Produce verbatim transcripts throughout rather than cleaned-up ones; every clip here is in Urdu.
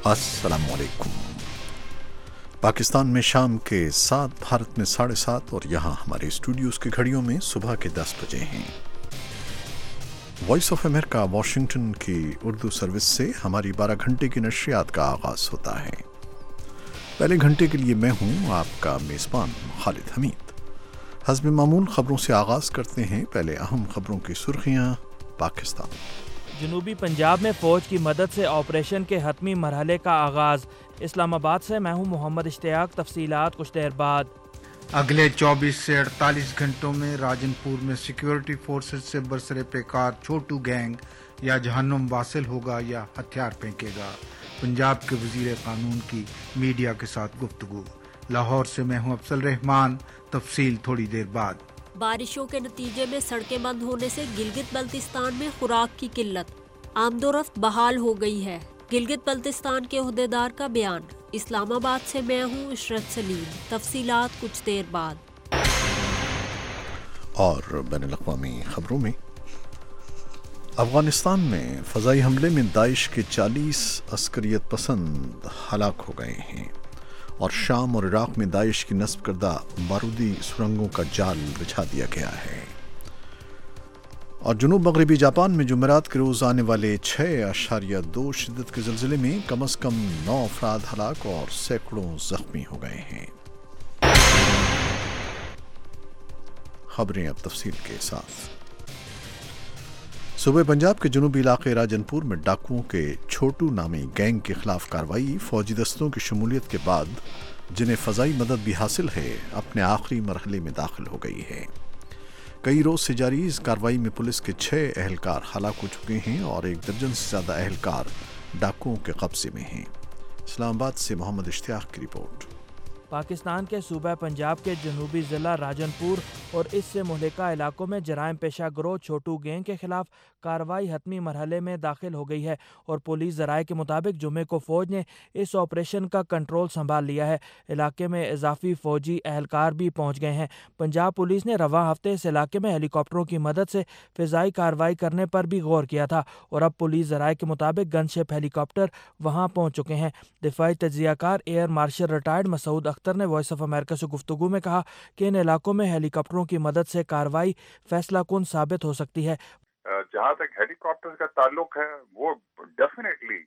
अस्सलाम वालेकुम। पाकिस्तान में शाम के सात, भारत में साढ़े सात और यहाँ हमारे स्टूडियोज़ की घड़ियों में सुबह के दस बजे हैं। वॉइस ऑफ अमेरिका वाशिंगटन की उर्दू सर्विस से हमारी बारह घंटे की नशरियात का आगाज़ होता है। पहले घंटे के लिए मैं हूँ आपका मेज़बान खालिद हमीद। हस्ब मामूल ख़बरों से आगाज़ करते हैं। पहले अहम ख़बरों की सुर्खियाँ। पाकिस्तान जनूबी पंजाब में फ़ौज की मदद से ऑपरेशन के हतमी मरहले का आगाज़। इस्लामाबाद से मैं हूँ मोहम्मद इश्तियाक। तफसीलात कुछ देर बाद। अगले चौबीस से अड़तालीस घंटों में राजनपुर में सिक्योरिटी फोर्सेस से बरसरे पेकार छोटू गैंग या जहन्नुम वासिल होगा या हथियार फेंकेगा। पंजाब के वजीर कानून की मीडिया के साथ गुफ्तगू। लाहौर से मैं हूँ अफसल रहमान। तफसील थोड़ी देर बाद। बारिशों के नतीजे में सड़कें बंद होने से गिलगित बल्तिस्तान में खुराक की किल्लत। आमदोरफ्त बहाल हो गई है। गिलगित बल्तिस्तान के ओहदेदार का बयान। इस्लामाबाद से मैं हूँ इशरत सलीम। तफसीलात कुछ देर बाद। और बैनुल अक़वामी खबरों में, अफगानिस्तान में फ़ज़ाई हमले में दाइश के चालीस अस्करियत पसंद हलाक हो गए हैं और शाम और इराक़ में दाइश की नस्ब करदा बारूदी सुरंगों का जाल बिछा दिया गया है। और जुनूब मगरबी जापान में जुमेरात के रोज़ आने वाले छः अशारिया दो शिद्दत के ज़लज़ले में कम अज़ कम नौ अफराद हलाक और सैकड़ों ज़ख्मी हो गए हैं। खबरें अब तफसील के साथ। सूबे पंजाब के जुनूबी इलाके राजनपुर में डाकुओं के छोटू नामी गैंग के खिलाफ कार्रवाई फौजी दस्तों की शमूलियत के बाद, जिन्हें फ़ज़ाई मदद भी हासिल है, अपने आखिरी मरहले में दाखिल हो गई है। कई रोज़ से जारी इस कार्रवाई में पुलिस के छः अहलकार हलाक हो चुके हैं और एक दर्जन से ज़्यादा अहलकार डाकुओं के कब्जे में हैं। इस्लामाबाद से मोहम्मद इश्तियाक की रिपोर्ट। पाकिस्तान के सूबा पंजाब के जनूबी ज़िला राजनपुर और इससे मुहलिका इलाकों में जराइम पेशा गिरोह छोटू गैंग के खिलाफ कार्रवाई हतमी मरहले में दाखिल हो गई है और पुलिस ज़राए के मुताबिक जुमे को फ़ौज ने इस ऑपरेशन का कंट्रोल संभाल लिया है। इलाके में इजाफी फ़ौजी अहलकार भी पहुँच गए हैं। पंजाब पुलिस ने रवां हफ्ते इस इलाके में हेलीकॉप्टरों की मदद से फ़िज़ाई कार्रवाई करने पर भी गौर किया था और अब पुलिस ज़राए के मुताबिक गनशिप हेलीकॉप्टर वहाँ पहुँच चुके हैं। दिफाई तज्ज़ियाकार air marshal retired Masood Akhtar ने वॉइस ऑफ अमेरिका से गुफ्तगू में कहा कि इन इलाकों में हेलीकॉप्टरों की मदद से कार्रवाई फैसला कुन साबित हो सकती है। जहाँ तक हेलीकॉप्टर का ताल्लुक है, वो डेफिनेटली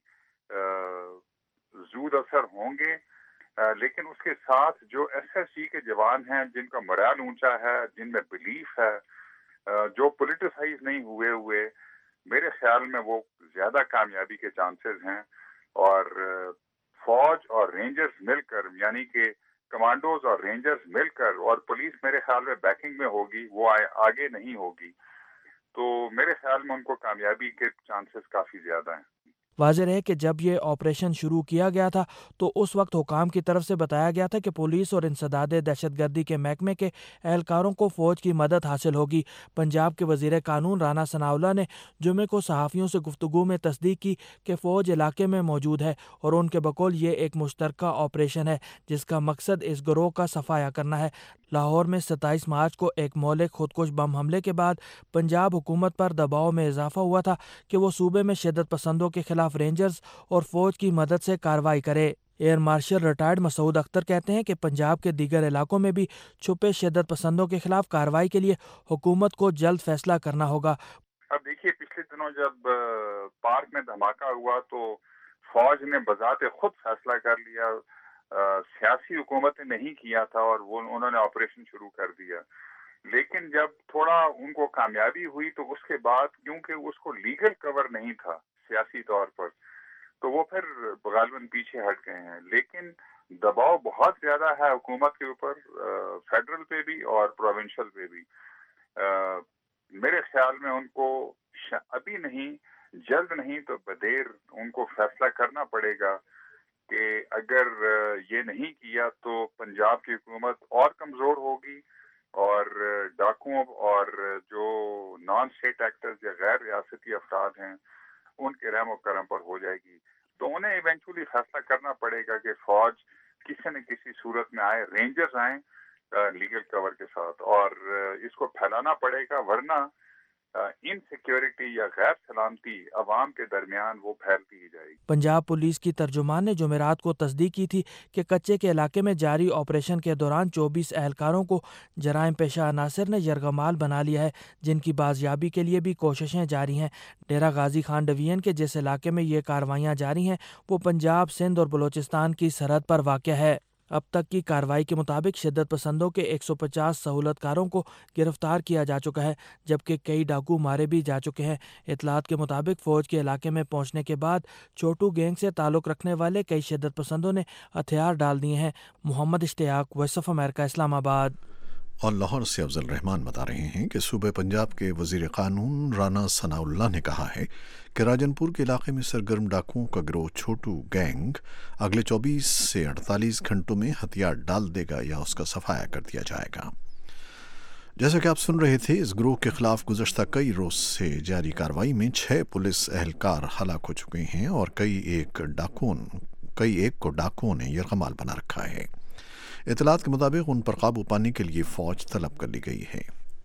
जूद असर होंगे, लेकिन उसके साथ जो एस एस जी के जवान हैं जिनका मोराल ऊंचा है, जिनमें बिलीफ है, जो पोलिटिसाइज नहीं हुए हुए, मेरे ख्याल में वो ज्यादा कामयाबी के चांसेस हैं। और फौज और रेंजर्स मिलकर, यानी कि कमांडोज और रेंजर्स मिलकर, और पुलिस मेरे ख्याल में बैकिंग में होगी, वो आगे नहीं होगी, तो मेरे ख्याल में उनको कामयाबी के चांसेस काफ़ी ज़्यादा हैं। वाज़ेह है कि जब ये ऑपरेशन शुरू किया गया था तो उस वक्त हुकाम की तरफ से बताया गया था कि पुलिस और इंसदाद दहशतगर्दी के महकमे के एहलकारों को फ़ौज की मदद हासिल होगी। पंजाब के वज़ीर कानून राना सनाउल्लाह ने जुमे को सहाफ़ियों से गुफ्तगू में तस्दीक की कि फ़ौज इलाके में मौजूद है और उनके बकौल ये एक मुश्तरका ऑपरेशन है जिसका मकसद इस गिरोह का सफाया करना है। लाहौर में सत्ताईस मार्च को एक मौलिक खुदकुश बम हमले के बाद पंजाब हुकूमत पर दबाव में इजाफा हुआ था कि वो सूबे में शिद्दत पसंदों के खिलाफ रेंजर्स और फौज की मदद से कार्रवाई करे। Air marshal retired Masood Akhtar कहते हैं कि पंजाब के दीगर इलाकों में भी छुपे शिद्दत पसंदों के खिलाफ कार्रवाई के लिए हुकूमत को जल्द फैसला करना होगा। अब देखिए, पिछले दिनों जब पार्क में धमाका हुआ तो फौज ने बजाते खुद फैसला कर लिया, आ, सियासी हुकूमत ने नहीं किया था और वो उन्होंने ऑपरेशन शुरू कर दिया। लेकिन जब थोड़ा उनको कामयाबी हुई तो उसके बाद, क्योंकि उसको लीगल कवर नहीं था सियासी तौर पर, तो वो फिर गालिबन पीछे हट गए हैं। लेकिन दबाव बहुत ज्यादा है हुकूमत के ऊपर, फेडरल पे भी और प्रोविंशियल पे भी। आ, मेरे ख्याल में उनको अभी नहीं, जल्द नहीं तो बदेर उनको फैसला करना पड़ेगा कि अगर ये नहीं किया तो पंजाब की हुकूमत और कमजोर होगी और डाकुओं और जो नॉन स्टेट एक्टर्स या गैर रियासती अफराद हैं उनके रहम करम पर हो जाएगी। तो उन्हें इवेंचुअली फैसला करना पड़ेगा कि फौज किसी न किसी सूरत में आए, रेंजर्स आए लीगल कवर के साथ, और इसको फैलाना पड़ेगा, वरना انسیکیورٹی یا غیر سلامتی عوام کے درمیان وہ پھیلتی ہی جائے گی۔ پنجاب پولیس کی ترجمان نے جمعرات کو تصدیق کی تھی کہ کچے کے علاقے میں جاری آپریشن کے دوران چوبیس اہلکاروں کو جرائم پیشہ عناصر نے یرغمال بنا لیا ہے، جن کی بازیابی کے لیے بھی کوششیں جاری ہیں۔ ڈیرہ غازی خان ڈویژن کے جس علاقے میں یہ کارروائیاں جاری ہیں وہ پنجاب، سندھ اور بلوچستان کی سرحد پر واقع ہے۔ اب تک کی کارروائی کے مطابق شدت پسندوں کے ایک سو پچاس سہولت کاروں کو گرفتار کیا جا چکا ہے، جبکہ کئی ڈاکو مارے بھی جا چکے ہیں۔ اطلاعات کے مطابق فوج کے علاقے میں پہنچنے کے بعد چھوٹو گینگ سے تعلق رکھنے والے کئی شدت پسندوں نے ہتھیار ڈال دیے ہیں۔ محمد اشتیاق، وائس آف امریکہ، اسلام آباد۔ اور لاہور سے افضل رحمان بتا رہے ہیں کہ صوبہ پنجاب کے وزیر قانون رانا ثناء اللہ نے کہا ہے کہ راجن پور کے علاقے میں سرگرم ڈاکوؤں کا گروہ چھوٹو گینگ اگلے چوبیس سے اڑتالیس گھنٹوں میں ہتھیار ڈال دے گا یا اس کا صفایا کر دیا جائے گا۔ جیسا کہ آپ سن رہے تھے، اس گروہ کے خلاف گزشتہ کئی روز سے جاری کارروائی میں چھ پولیس اہلکار ہلاک ہو چکے ہیں اور کئی ایک ڈاکوؤں کئی ایک کو ڈاکوؤں نے یرغمال بنا رکھا ہے۔ اطلاعات کے مطابق ان پر قابو پانے کے لیے فوج طلب کر لی گئی ہے۔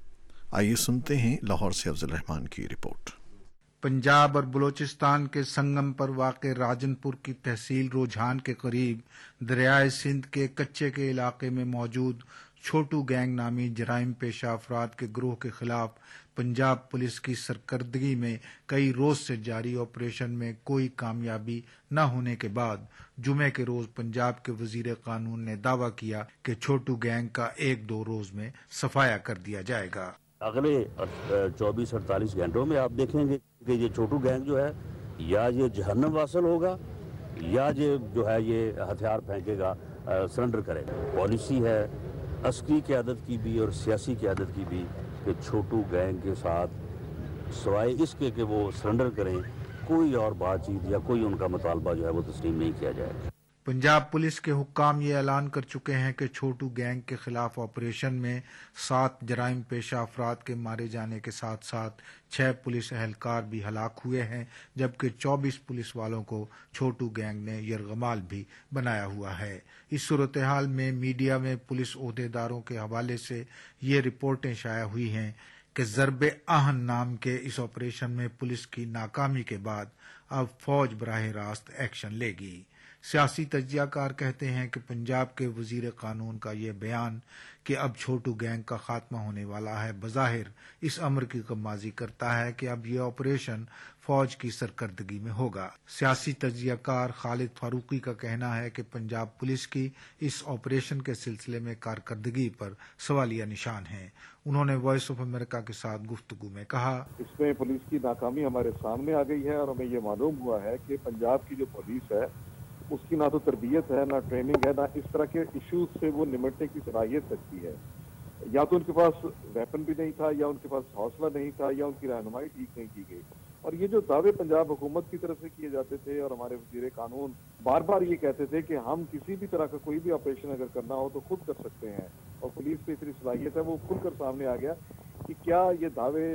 آئیے سنتے ہیں لاہور سے افضل رحمان کی رپورٹ۔ پنجاب اور بلوچستان کے سنگم پر واقع راجن پور کی تحصیل روجھان کے قریب دریائے سندھ کے کچے کے علاقے میں موجود چھوٹو گینگ نامی جرائم پیشہ افراد کے گروہ کے خلاف پنجاب پولیس کی سرکردگی میں کئی روز سے جاری آپریشن میں کوئی کامیابی نہ ہونے کے بعد جمعے کے روز پنجاب کے وزیر قانون نے دعویٰ کیا کہ چھوٹو گینگ کا ایک دو روز میں صفایا کر دیا جائے گا۔ اگلے چوبیس اڑتالیس گھنٹوں میں آپ دیکھیں گے کہ یہ چھوٹو گینگ جو ہے یا یہ جہنم واصل ہوگا یا یہ جو ہے یہ ہتھیار پھینکے گا، سرنڈر کرے گا۔ پالیسی ہے عسکری قیادت کی بھی اور سیاسی قیادت کی بھی کہ چھوٹو گینگ کے ساتھ سوائے اس کے کہ وہ سرنڈر کریں کوئی اور بات چیت یا کوئی ان کا مطالبہ جو ہے وہ تسلیم نہیں کیا جائے گا۔ پنجاب پولیس کے حکام یہ اعلان کر چکے ہیں کہ چھوٹو گینگ کے خلاف آپریشن میں سات جرائم پیشہ افراد کے مارے جانے کے ساتھ ساتھ چھ پولیس اہلکار بھی ہلاک ہوئے ہیں، جبکہ چوبیس پولیس والوں کو چھوٹو گینگ نے یرغمال بھی بنایا ہوا ہے۔ اس صورتحال میں میڈیا میں پولیس عہدیداروں کے حوالے سے یہ رپورٹیں شائع ہوئی ہیں کہ ضرب آہن نام کے اس آپریشن میں پولیس کی ناکامی کے بعد اب فوج براہ راست ایکشن لے گی۔ سیاسی تجزیہ کار کہتے ہیں کہ پنجاب کے وزیر قانون کا یہ بیان کہ اب چھوٹو گینگ کا خاتمہ ہونے والا ہے بظاہر اس امر کی غمازی کرتا ہے کہ اب یہ آپریشن فوج کی سرکردگی میں ہوگا۔ سیاسی تجزیہ کار خالد فاروقی کا کہنا ہے کہ پنجاب پولیس کی اس آپریشن کے سلسلے میں کارکردگی پر سوالیہ نشان ہیں۔ انہوں نے وائس آف امریکہ کے ساتھ گفتگو میں کہا، اس میں پولیس کی ناکامی ہمارے سامنے آ گئی ہے اور ہمیں یہ معلوم ہوا ہے کہ پنجاب کی جو پولیس ہے اس کی نہ تو تربیت ہے، نہ ٹریننگ ہے، نہ اس طرح کے ایشوز سے وہ نمٹنے کی صلاحیت رکھتی ہے۔ یا تو ان کے پاس ویپن بھی نہیں تھا، یا ان کے پاس حوصلہ نہیں تھا، یا ان کی رہنمائی ٹھیک نہیں کی گئی۔ اور یہ جو دعوے پنجاب حکومت کی طرف سے کیے جاتے تھے اور ہمارے وزیر قانون بار بار یہ کہتے تھے کہ ہم کسی بھی طرح کا کوئی بھی آپریشن اگر کرنا ہو تو خود کر سکتے ہیں، اور پولیس پہ اتنی صلاحیت ہے، وہ کھل کر سامنے آ گیا کہ کیا یہ دعوے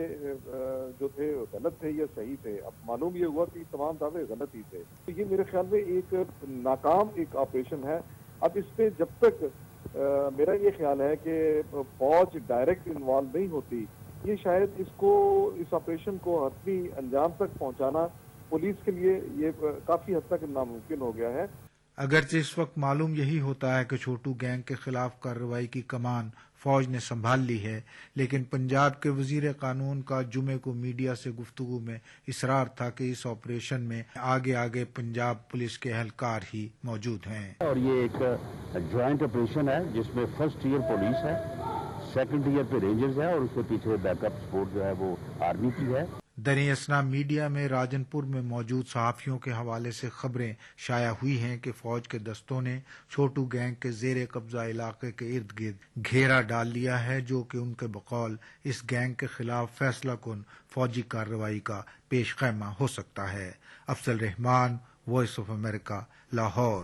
جو تھے غلط تھے یا صحیح تھے۔ اب معلوم یہ ہوا کہ تمام دعوے غلط ہی تھے۔ تو یہ میرے خیال میں ایک ناکام ایک آپریشن ہے۔ اب اس پہ جب تک میرا یہ خیال ہے کہ فوج ڈائریکٹ انوالو نہیں ہوتی، یہ شاید اس کو اس آپریشن کو حتمی انجام تک پہنچانا پولیس کے لیے یہ کافی حد تک ناممکن ہو گیا ہے۔ اگرچہ اس وقت معلوم یہی ہوتا ہے کہ چھوٹو گینگ کے خلاف کارروائی کی کمان فوج نے سنبھال لی ہے، لیکن پنجاب کے وزیر قانون کا جمعے کو میڈیا سے گفتگو میں اصرار تھا کہ اس آپریشن میں آگے آگے پنجاب پولیس کے اہلکار ہی موجود ہیں۔ اور یہ ایک جوائنٹ آپریشن ہے جس میں فرسٹ ایئر پولیس ہے، سیکنڈ ایئر پہ رینجرز ہے اور اس کے پیچھے بیک اپ سپورٹ جو ہے وہ آرمی کی ہے۔ دریں اثنا میڈیا میں راجن پور میں موجود صحافیوں کے حوالے سے خبریں شائع ہوئی ہیں کہ فوج کے دستوں نے چھوٹو گینگ کے زیر قبضہ علاقے کے ارد گرد گھیرا ڈال لیا ہے، جو کہ ان کے بقول اس گینگ کے خلاف فیصلہ کن فوجی کارروائی کا پیش خیمہ ہو سکتا ہے۔ Afzal Rahman, Voice of America, Lahore.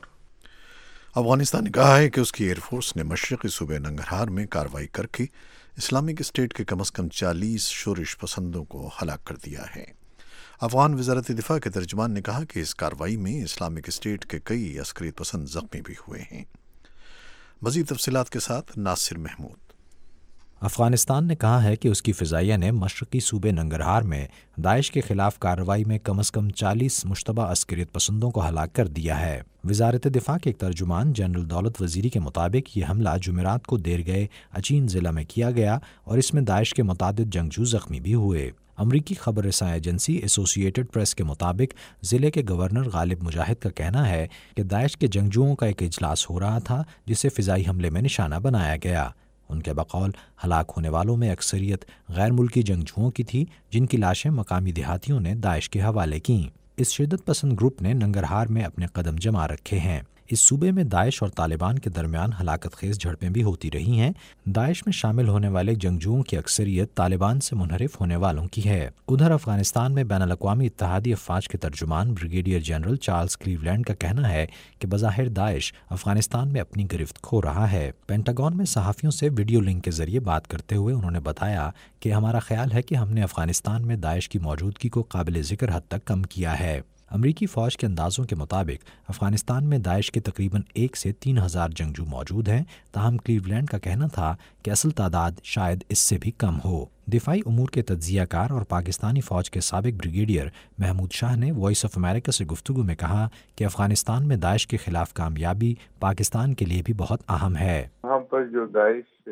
Afghanistan نے کہا ہے کہ اس کی ایئر فورس نے مشرقی صوبے ننگرہار میں کارروائی کر کے اسلامک اسٹیٹ کے کم از کم چالیس شورش پسندوں کو ہلاک کر دیا ہے۔ افغان وزارت دفاع کے ترجمان نے کہا کہ اس کارروائی میں اسلامک اسٹیٹ کے کئی عسکری پسند زخمی بھی ہوئے ہیں۔ مزید تفصیلات کے ساتھ ناصر محمود۔ افغانستان نے کہا ہے کہ اس کی فضائیہ نے مشرقی صوبے ننگرہار میں داعش کے خلاف کارروائی میں کم از کم چالیس مشتبہ عسکریت پسندوں کو ہلاک کر دیا ہے۔ وزارت دفاع کے ایک ترجمان جنرل دولت وزیری کے مطابق یہ حملہ جمعرات کو دیر گئے اچین ضلع میں کیا گیا اور اس میں داعش کے متعدد جنگجو زخمی بھی ہوئے۔ امریکی خبر رساں ایجنسی ایسوسی ایٹڈ پریس کے مطابق ضلع کے گورنر غالب مجاہد کا کہنا ہے کہ داعش کے جنگجوؤں کا ایک اجلاس ہو رہا تھا جسے فضائی حملے میں نشانہ بنایا گیا۔ ان کے بقول ہلاک ہونے والوں میں اکثریت غیر ملکی جنگجوؤں کی تھی جن کی لاشیں مقامی دیہاتیوں نے داعش کے حوالے کیں۔ اس شدت پسند گروپ نے ننگرہار میں اپنے قدم جما رکھے ہیں۔ اس صوبے میں داعش اور طالبان کے درمیان ہلاکت خیز جھڑپیں بھی ہوتی رہی ہیں۔ داعش میں شامل ہونے والے جنگجوؤں کی اکثریت طالبان سے منحرف ہونے والوں کی ہے۔ ادھر افغانستان میں بین الاقوامی اتحادی افواج کے ترجمان بریگیڈیئر جنرل چارلز کلیولینڈ کا کہنا ہے کہ بظاہر داعش افغانستان میں اپنی گرفت کھو رہا ہے۔ پینٹاگون میں صحافیوں سے ویڈیو لنک کے ذریعے بات کرتے ہوئے انہوں نے بتایا کہ ہمارا خیال ہے کہ ہم نے افغانستان میں داعش کی موجودگی کو قابل ذکر حد تک کم کیا ہے۔ امریکی فوج کے اندازوں کے مطابق افغانستان میں داعش کے تقریباً ایک سے تین ہزار جنگجو موجود ہیں، تاہم کلیولینڈ کا کہنا تھا کہ اصل تعداد شاید اس سے بھی کم ہو۔ دفاعی امور کے تجزیہ کار اور پاکستانی فوج کے سابق بریگیڈیئر محمود شاہ نے وائس آف امریکہ سے گفتگو میں کہا کہ افغانستان میں داعش کے خلاف کامیابی پاکستان کے لیے بھی بہت اہم ہے۔ وہاں پر جو داعش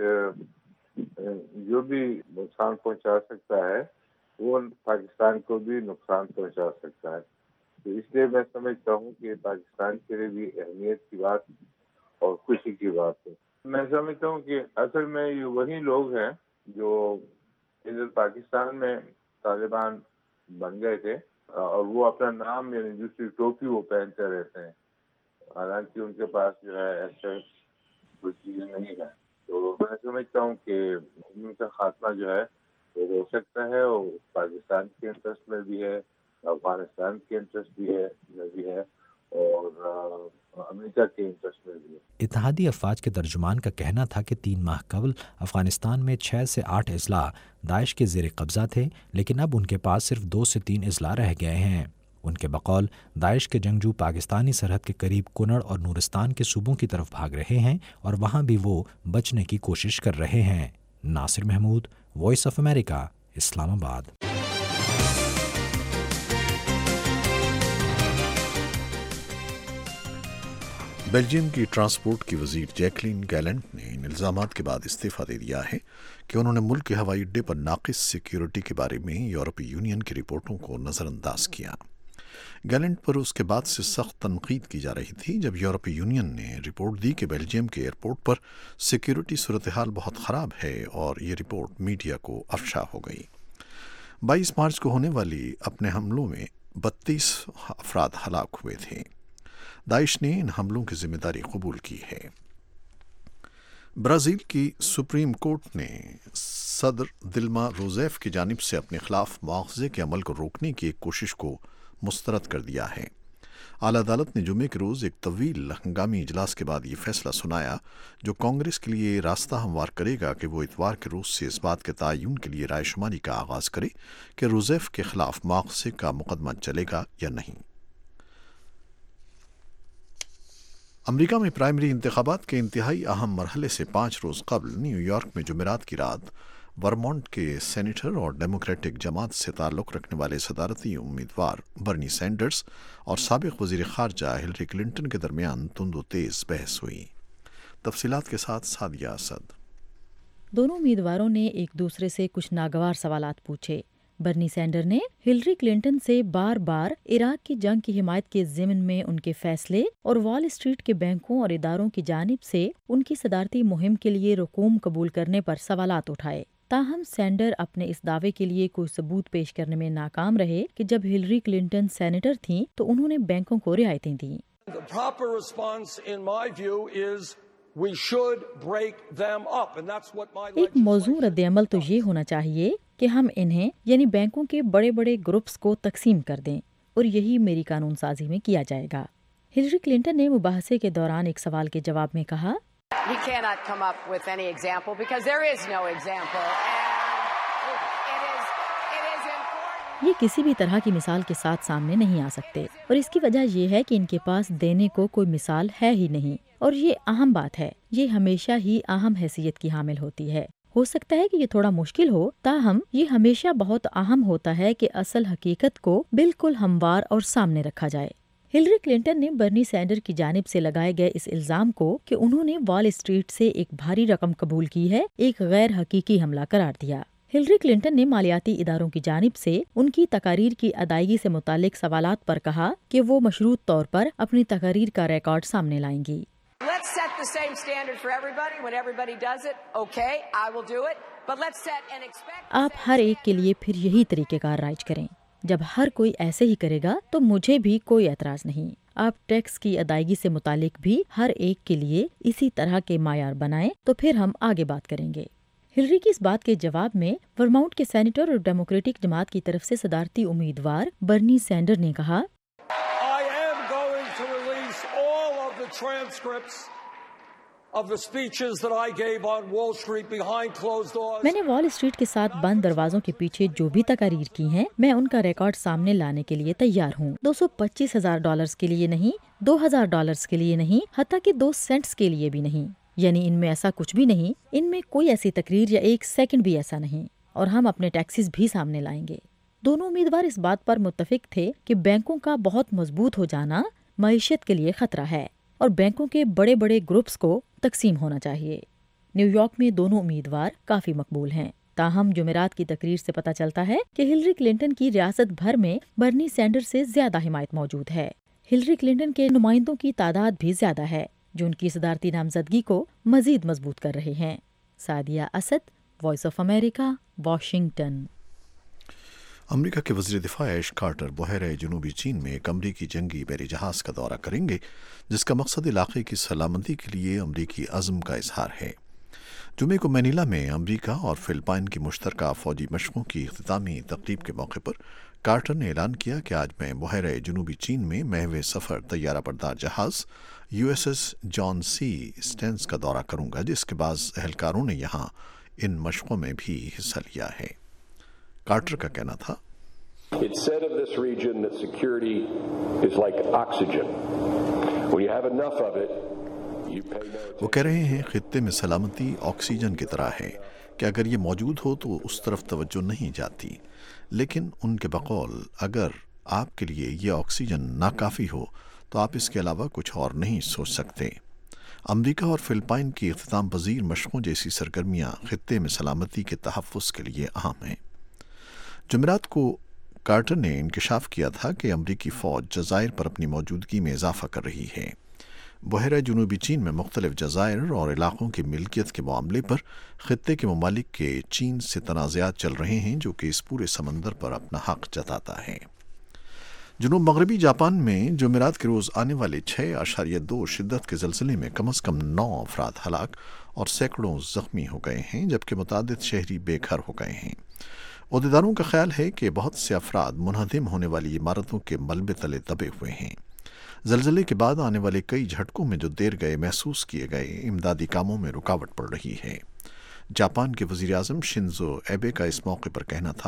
جو بھی نقصان پہنچا سکتا ہے وہ پاکستان کو بھی نقصان پہنچا سکتا ہے، تو اس لیے میں سمجھتا ہوں کہ پاکستان کے لیے بھی اہمیت کی بات اور خوشی کی بات ہے۔ میں سمجھتا ہوں کہ اصل میں یہ وہی لوگ ہیں جو ادھر پاکستان میں طالبان بن گئے تھے اور وہ اپنا نام یعنی دوسری ٹوپی وہ پہنتے رہتے ہیں، حالانکہ ان کے پاس جو ہے ایسا کوئی چیز نہیں ہے۔ تو میں سمجھتا ہوں کہ ان کا خاتمہ جو ہے وہ ہو سکتا ہے اور پاکستان کے انٹرسٹ میں بھی ہے، افغانستان کے انٹرسٹ بھی ہے میں بھی ہے اور امریکہ کے انٹرسٹ میں بھی ہے۔ اتحادی افواج کے ترجمان کا کہنا تھا کہ تین ماہ قبل افغانستان میں چھ سے آٹھ اضلاع داعش کے زیر قبضہ تھے، لیکن اب ان کے پاس صرف دو سے تین اضلاع رہ گئے ہیں۔ ان کے بقول داعش کے جنگجو پاکستانی سرحد کے قریب کنڑ اور نورستان کے صوبوں کی طرف بھاگ رہے ہیں اور وہاں بھی وہ بچنے کی کوشش کر رہے ہیں۔ Nasir Mahmood, Voice of America, Islamabad. Belgium کی ٹرانسپورٹ کی وزیر جیکلین گیلنٹ نے ان الزامات کے بعد استعفیٰ دے دیا ہے کہ انہوں نے ملک کے ہوائی اڈے پر ناقص سیکیورٹی کے بارے میں یورپی یونین کی رپورٹوں کو نظر انداز کیا۔ گیلنٹ پر اس کے بعد سے سخت تنقید کی جا رہی تھی جب یورپی یونین نے رپورٹ دی کہ بیلجیم کے ایئرپورٹ پر سیکیورٹی صورتحال بہت خراب ہے اور یہ رپورٹ میڈیا کو افشا ہو گئی۔ بائیس مارچ کو ہونے والی اپنے حملوں میں بتیس افراد ہلاک ہوئے تھے۔ داعش نے ان حملوں کی ذمہ داری قبول کی ہے۔ برازیل کی سپریم کورٹ نے صدر دلما روزیف کی جانب سے اپنے خلاف مواخذے کے عمل کو روکنے کی ایک کوشش کو مسترد کر دیا ہے۔ اعلیٰ عدالت نے جمعے کے روز ایک طویل ہنگامی اجلاس کے بعد یہ فیصلہ سنایا جو کانگریس کے لیے راستہ ہموار کرے گا کہ وہ اتوار کے روز سے اس بات کے تعین کے لیے رائے شماری کا آغاز کرے کہ روزیف کے خلاف مواخذے کا مقدمہ چلے گا یا نہیں۔ امریکہ میں پرائمری انتخابات کے انتہائی اہم مرحلے سے پانچ روز قبل نیو یارک میں جمعرات کی رات ورمونٹ کے سینیٹر اور ڈیموکریٹک جماعت سے تعلق رکھنے والے صدارتی امیدوار برنی سینڈرز اور سابق وزیر خارجہ ہلری کلنٹن کے درمیان تند و تیز بحث ہوئی۔ تفصیلات کے ساتھ سعدیہ اسد۔ دونوں امیدواروں نے ایک دوسرے سے کچھ ناگوار سوالات پوچھے۔ برنی سینڈر نے ہلری کلنٹن سے بار بار عراق کی جنگ کی حمایت کے ضمن میں ان کے فیصلے اور وال اسٹریٹ کے بینکوں اور اداروں کی جانب سے ان کی صدارتی مہم کے لیے رقوم قبول کرنے پر سوالات اٹھائے۔ تاہم سینڈر اپنے اس دعوے کے لیے کوئی ثبوت پیش کرنے میں ناکام رہے کہ جب ہلری کلنٹن سینیٹر تھیں تو انہوں نے بینکوں کو رعایتیں دیں۔ ایک موزوں رد عمل تو یہ ہونا چاہیے کہ ہم انہیں یعنی بینکوں کے بڑے بڑے گروپس کو تقسیم کر دیں اور یہی میری قانون سازی میں کیا جائے گا۔ ہلری کلنٹن نے مباحثے کے دوران ایک سوال کے جواب میں کہا، We cannot come up with any example because there is no example. And it is, it is important. یہ کسی بھی طرح کی مثال کے ساتھ سامنے نہیں آ سکتے اور اس کی وجہ یہ ہے کہ ان کے پاس دینے کو کوئی مثال ہے ہی نہیں، اور یہ اہم بات ہے، یہ ہمیشہ ہی اہم حیثیت کی حامل ہوتی ہے۔ ہو سکتا ہے کہ یہ تھوڑا مشکل ہو، تاہم یہ ہمیشہ بہت اہم ہوتا ہے کہ اصل حقیقت کو بالکل ہموار اور سامنے رکھا جائے۔ ہلری کلنٹن نے برنی سینڈر کی جانب سے لگائے گئے اس الزام کو کہ انہوں نے وال اسٹریٹ سے ایک بھاری رقم قبول کی ہے ایک غیر حقیقی حملہ قرار دیا۔ ہلری کلنٹن نے مالیاتی اداروں کی جانب سے ان کی تقاریر کی ادائیگی سے متعلق سوالات پر کہا کہ وہ مشروط طور پر اپنی تقاریر کا ریکارڈ سامنے لائیں گی۔ Let's set the same standard for everybody. When everybody does it, okay, I will do it. But let's set and expect. آپ ہر ایک کے لیے پھر یہی طریقہ کار رائج کریں۔ جب ہر کوئی ایسے ہی کرے گا تو مجھے بھی کوئی اعتراض نہیں۔ آپ ٹیکس کی ادائیگی سے متعلق بھی ہر ایک کے لیے اسی طرح کے معیار بنائیں تو پھر ہم آگے بات کریں گے۔ ہلری کی اس بات کے جواب میں ورماؤنٹ کے سینیٹر اور ڈیموکریٹک جماعت کی طرف سے صدارتی امیدوار برنی سینڈر نے کہا، I am going to release all of the transcripts of the speeches that I gave on Wall Street behind closed doors. میں نے وال اسٹریٹ کے ساتھ بند دروازوں کے پیچھے جو بھی تقاریر کی ہیں میں ان کا ریکارڈ سامنے لانے کے لیے تیار ہوں۔ دو سو پچیس ہزار ڈالرز کے لیے نہیں، دو ہزار ڈالرز کے لیے نہیں، حتیٰ کہ دو سینٹس کے لیے بھی نہیں۔ یعنی ان میں ایسا کچھ بھی نہیں، ان میں کوئی ایسی تقریر یا ایک سیکنڈ بھی ایسا نہیں، اور ہم اپنے ٹیکسز بھی سامنے لائیں گے۔ دونوں امیدوار اس بات پر متفق تھے کہ بینکوں کا بہت مضبوط ہو جانا معیشت کے لیے خطرہ ہے اور بینکوں کے بڑے بڑے گروپس کو تقسیم ہونا چاہیے۔ نیو یارک میں دونوں امیدوار کافی مقبول ہیں، تاہم جمعرات کی تقریر سے پتہ چلتا ہے کہ ہلری کلنٹن کی ریاست بھر میں برنی سینڈر سے زیادہ حمایت موجود ہے۔ ہلری کلنٹن کے نمائندوں کی تعداد بھی زیادہ ہے جو ان کی صدارتی نامزدگی کو مزید مضبوط کر رہے ہیں۔ Sadia Asad, Voice of America, Washington. America کے وزیر دفاع ایش کارٹر بحیرہ جنوبی چین میں ایک امریکی جنگی بحری جہاز کا دورہ کریں گے جس کا مقصد علاقے کی سلامتی کے لیے امریکی عزم کا اظہار ہے۔ جمعے کو مینیلا میں امریکہ اور فلپائن کی مشترکہ فوجی مشقوں کی اختتامی تقریب کے موقع پر کارٹر نے اعلان کیا کہ آج میں بحیرہ جنوبی چین میں محو سفر طیارہ بردار جہاز U S S John C Stennis کا دورہ کروں گا، جس کے بعض اہلکاروں نے یہاں ان مشقوں میں بھی حصہ لیا ہے۔ کارٹر کا کہنا تھا، It's said of this region that security is like oxygen. When you have enough of it, you pay no attention. وہ کہہ رہے ہیں خطے میں سلامتی آکسیجن کی طرح ہے کہ اگر یہ موجود ہو تو اس طرف توجہ نہیں جاتی، لیکن ان کے بقول اگر آپ کے لیے یہ آکسیجن ناکافی ہو تو آپ اس کے علاوہ کچھ اور نہیں سوچ سکتے۔ امریکہ اور فلپائن کی اختتام پذیر مشقوں جیسی سرگرمیاں خطے میں سلامتی کے تحفظ کے لیے اہم ہیں۔ جمعرات کو کارٹر نے انکشاف کیا تھا کہ امریکی فوج جزائر پر اپنی موجودگی میں اضافہ کر رہی ہے۔ بحیرہ جنوبی چین میں مختلف جزائر اور علاقوں کی ملکیت کے معاملے پر خطے کے ممالک کے چین سے تنازعات چل رہے ہیں جو کہ اس پورے سمندر پر اپنا حق جتاتا ہے۔ جنوب مغربی جاپان میں جمعرات کے روز آنے والے چھ اشاریہ دو شدت کے زلزلے میں کم از کم نو افراد ہلاک اور سینکڑوں زخمی ہو گئے ہیں، جبکہ متعدد شہری بے گھر ہو گئے ہیں۔ عہدیداروں کا خیال ہے کہ بہت سے افراد منہدم ہونے والی عمارتوں کے ملبے تلے دبے ہوئے ہیں۔ زلزلے کے بعد آنے والے کئی جھٹکوں میں جو دیر گئے محسوس کیے گئے امدادی کاموں میں رکاوٹ پڑ رہی ہے۔ جاپان کے وزیر اعظم شنزو ایبے کا اس موقع پر کہنا تھا،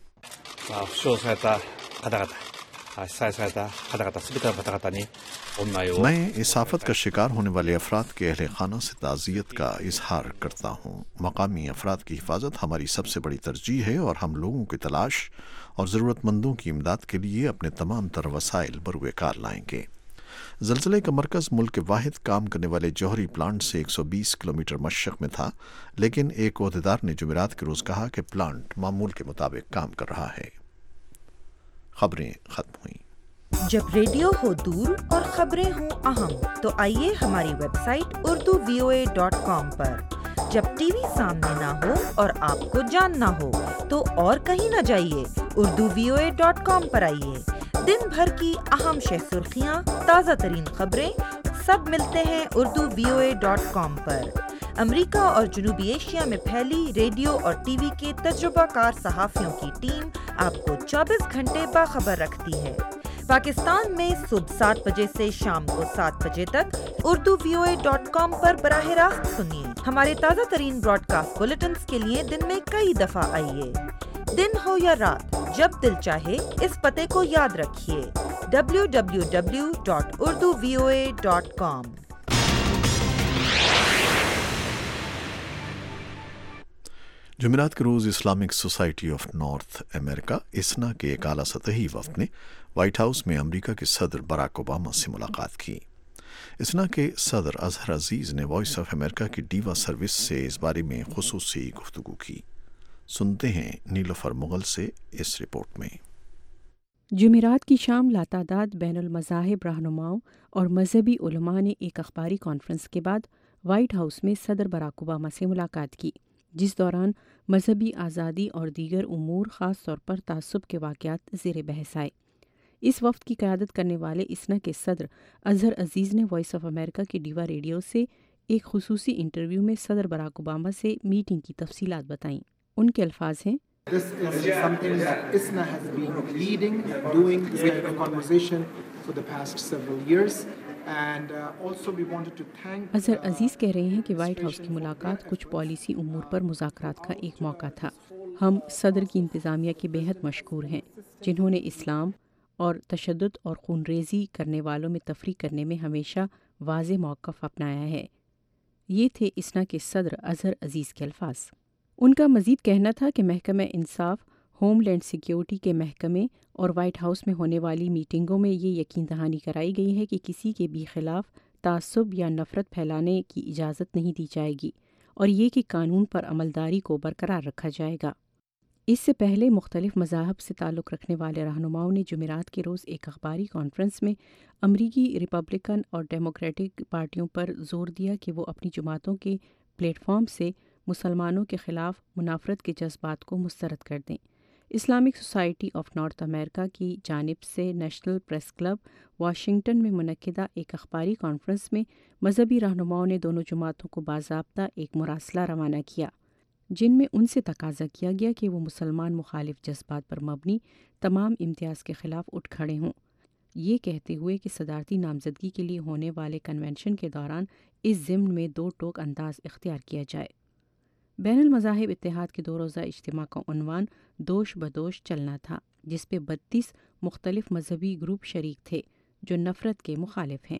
میں اس آفت کا شکار ہونے والے افراد کے اہل خانہ سے تعزیت کا اظہار کرتا ہوں۔ مقامی افراد کی حفاظت ہماری سب سے بڑی ترجیح ہے اور ہم لوگوں کی تلاش اور ضرورت مندوں کی امداد کے لیے اپنے تمام تر وسائل بروئے کار لائیں گے۔ زلزلے کا مرکز ملک کے واحد کام کرنے والے جوہری پلانٹ سے ایک سو بیس کلومیٹر مشرق میں تھا، لیکن ایک عہدیدار نے جمعرات کے روز کہا کہ پلانٹ معمول کے مطابق کام کر رہا ہے۔ خبریں ختم ہوئیں۔ جب ریڈیو ہو دور اور خبریں ہوں اہم تو آئیے ہماری website Urdu V O A dot com پر۔ جب ٹی وی سامنے نہ ہو اور آپ کو جاننا ہو تو اور کہیں نہ جائیے، Urdu V O A dot com پر آئیے۔ دن بھر کی اہم شہ سرخیاں، تازہ ترین خبریں سب ملتے ہیں Urdu V O A dot com پر۔ امریکہ اور جنوبی ایشیا میں پھیلی ریڈیو اور ٹی وی کے تجربہ کار صحافیوں کی ٹیم آپ کو چوبیس گھنٹے باخبر رکھتی ہے۔ پاکستان میں صبح سات بجے سے شام کو سات بجے تک Urdu V O A dot com پر براہ راست سنیے۔ ہمارے تازہ ترین براڈ کاسٹ بلیٹنز کے لیے دن میں کئی دفعہ آئیے۔ دن ہو یا رات، جب دل چاہے اس پتے کو یاد رکھیے، W W W dot Urdu V O A dot com. جمعرات کے روز Islamic Society of North America ISNA کے ایک اعلیٰ سطحی وفد نے وائٹ ہاؤس میں امریکہ کے صدر براک اوباما سے ملاقات کی۔ اسنا کے صدر اظہر عزیز نے وائس آف امریکہ کی ڈیوا سروس سے اس بارے میں خصوصی گفتگو کی۔ سنتے ہیں نیلوفر مغل سے اس رپورٹ میں۔ جمعرات کی شام لاتعداد بین المذاہب رہنماؤں اور مذہبی علماء نے ایک اخباری کانفرنس کے بعد وائٹ ہاؤس میں صدر براک اوباما سے ملاقات کی، جس دوران مذہبی آزادی اور دیگر امور خاص طور پر تعصب کے واقعات زیر بحث آئے۔ اس وفد کی قیادت کرنے والے اسنا کے صدر اظہر عزیز نے وائس آف امریکہ کی ڈیوا ریڈیو سے ایک خصوصی انٹرویو میں صدر براک اوباما سے میٹنگ کی تفصیلات بتائیں۔ ان کے الفاظ ہیں، This is something that I S N A has been leading, doing this kind of conversation for the past several years. And uh, also we wanted to thank Azhar عزیز کہہ رہے ہیں کہ وائٹ ہاؤس کی ملاقات کچھ پالیسی امور پر مذاکرات کا ایک موقع تھا۔ ہم صدر کی انتظامیہ کے بےحد مشکور ہیں، جنہوں نے اسلام اور تشدد اور خون ریزی کرنے والوں میں تفریق کرنے میں ہمیشہ واضح موقف اپنایا ہے۔ یہ تھے اسنا کے صدر اظہر عزیز کے الفاظ۔ ان کا مزید کہنا تھا کہ محکمہ انصاف، ہوم لینڈ سیکیورٹی کے محکمے اور وائٹ ہاؤس میں ہونے والی میٹنگوں میں یہ یقین دہانی کرائی گئی ہے کہ کسی کے بھی خلاف تعصب یا نفرت پھیلانے کی اجازت نہیں دی جائے گی، اور یہ کہ قانون پر عملداری کو برقرار رکھا جائے گا۔ اس سے پہلے مختلف مذاہب سے تعلق رکھنے والے رہنماؤں نے جمعرات کے روز ایک اخباری کانفرنس میں امریکی ریپبلکن اور ڈیموکریٹک پارٹیوں پر زور دیا کہ وہ اپنی جماعتوں کے پلیٹ فارم سے مسلمانوں کے خلاف منافرت کے جذبات کو مسترد کر دیں۔ Islamic Society of North America کی جانب سے نیشنل پریس کلب واشنگٹن میں منعقدہ ایک اخباری کانفرنس میں مذہبی رہنماؤں نے دونوں جماعتوں کو باضابطہ ایک مراسلہ روانہ کیا، جن میں ان سے تقاضا کیا گیا کہ وہ مسلمان مخالف جذبات پر مبنی تمام امتیاز کے خلاف اٹھ کھڑے ہوں، یہ کہتے ہوئے کہ صدارتی نامزدگی کے لیے ہونے والے کنونشن کے دوران اس ضمن میں دو ٹوک انداز اختیار کیا جائے۔ بین المذاہب اتحاد کے دو روزہ اجتماع کا عنوان دوش بدوش چلنا تھا، جس پہ بتیس مختلف مذہبی گروپ شریک تھے جو نفرت کے مخالف ہیں۔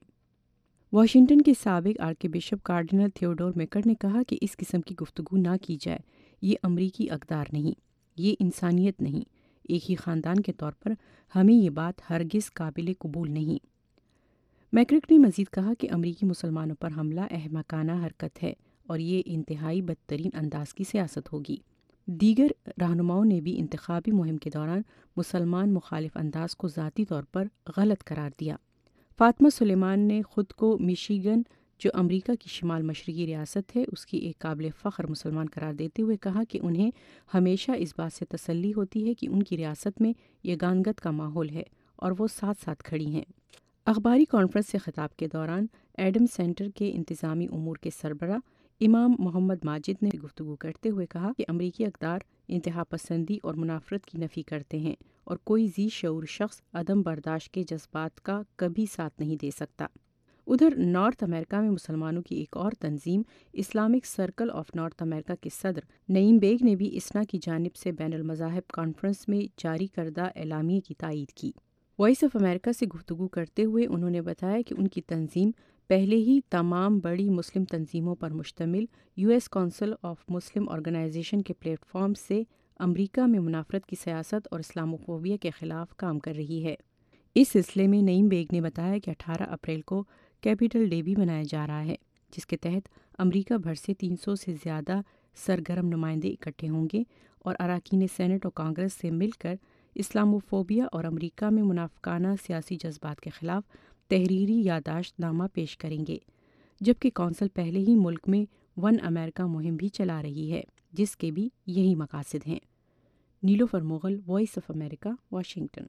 واشنگٹن کے سابق archbishop cardinal Theodore McCarrick نے کہا کہ اس قسم کی گفتگو نہ کی جائے، یہ امریکی اقدار نہیں، یہ انسانیت نہیں، ایک ہی خاندان کے طور پر ہمیں یہ بات ہرگز قابل قبول نہیں۔ میکرک نے مزید کہا کہ امریکی مسلمانوں پر حملہ احمقانہ حرکت ہے اور یہ انتہائی بدترین انداز کی سیاست ہوگی۔ دیگر رہنماؤں نے بھی انتخابی مہم کے دوران مسلمان مخالف انداز کو ذاتی طور پر غلط قرار دیا۔ فاطمہ سلیمان نے خود کو میشیگن، جو امریکہ کی شمال مشرقی ریاست ہے، اس کی ایک قابل فخر مسلمان قرار دیتے ہوئے کہا کہ انہیں ہمیشہ اس بات سے تسلی ہوتی ہے کہ ان کی ریاست میں یگانگت کا ماحول ہے اور وہ ساتھ ساتھ کھڑی ہیں۔ اخباری کانفرنس سے خطاب کے دوران ایڈم سینٹر کے انتظامی امور کے سربراہ امام محمد ماجد نے گفتگو کرتے ہوئے کہا کہ امریکی اقدار انتہا پسندی اور منافرت کی نفی کرتے ہیں اور کوئی ذی شعور شخص عدم برداشت کے جذبات کا کبھی ساتھ نہیں دے سکتا۔ ادھر نارتھ امریکہ میں مسلمانوں کی ایک اور تنظیم Islamic Circle of North America کے صدر نعیم بیگ نے بھی اسنا کی جانب سے بین المذاہب کانفرنس میں جاری کردہ اعلامیے کی تائید کی۔ وائس آف امریکہ سے گفتگو کرتے ہوئے انہوں نے بتایا کہ ان کی تنظیم پہلے ہی تمام بڑی مسلم تنظیموں پر مشتمل U S Council of Muslim Organization کے پلیٹ فارم سے امریکہ میں منافرت کی سیاست اور اسلاموفوبیا کے خلاف کام کر رہی ہے۔ اس سلسلے میں نعیم بیگ نے بتایا کہ اٹھارہ اپریل کو کیپٹل ڈے بھی منایا جا رہا ہے، جس کے تحت امریکہ بھر سے تین سو سے زیادہ سرگرم نمائندے اکٹھے ہوں گے اور اراکین سینٹ اور کانگریس سے مل کر اسلاموفوبیا اور امریکہ میں منافقانہ سیاسی جذبات کے خلاف تحریری یادداشت نامہ پیش کریں گے، جبکہ کونسل پہلے ہی ملک میں ون امریکہ مہم بھی چلا رہی ہے، جس کے بھی یہی مقاصد ہیں۔ Nilofar Mughal, Voice of America, Washington.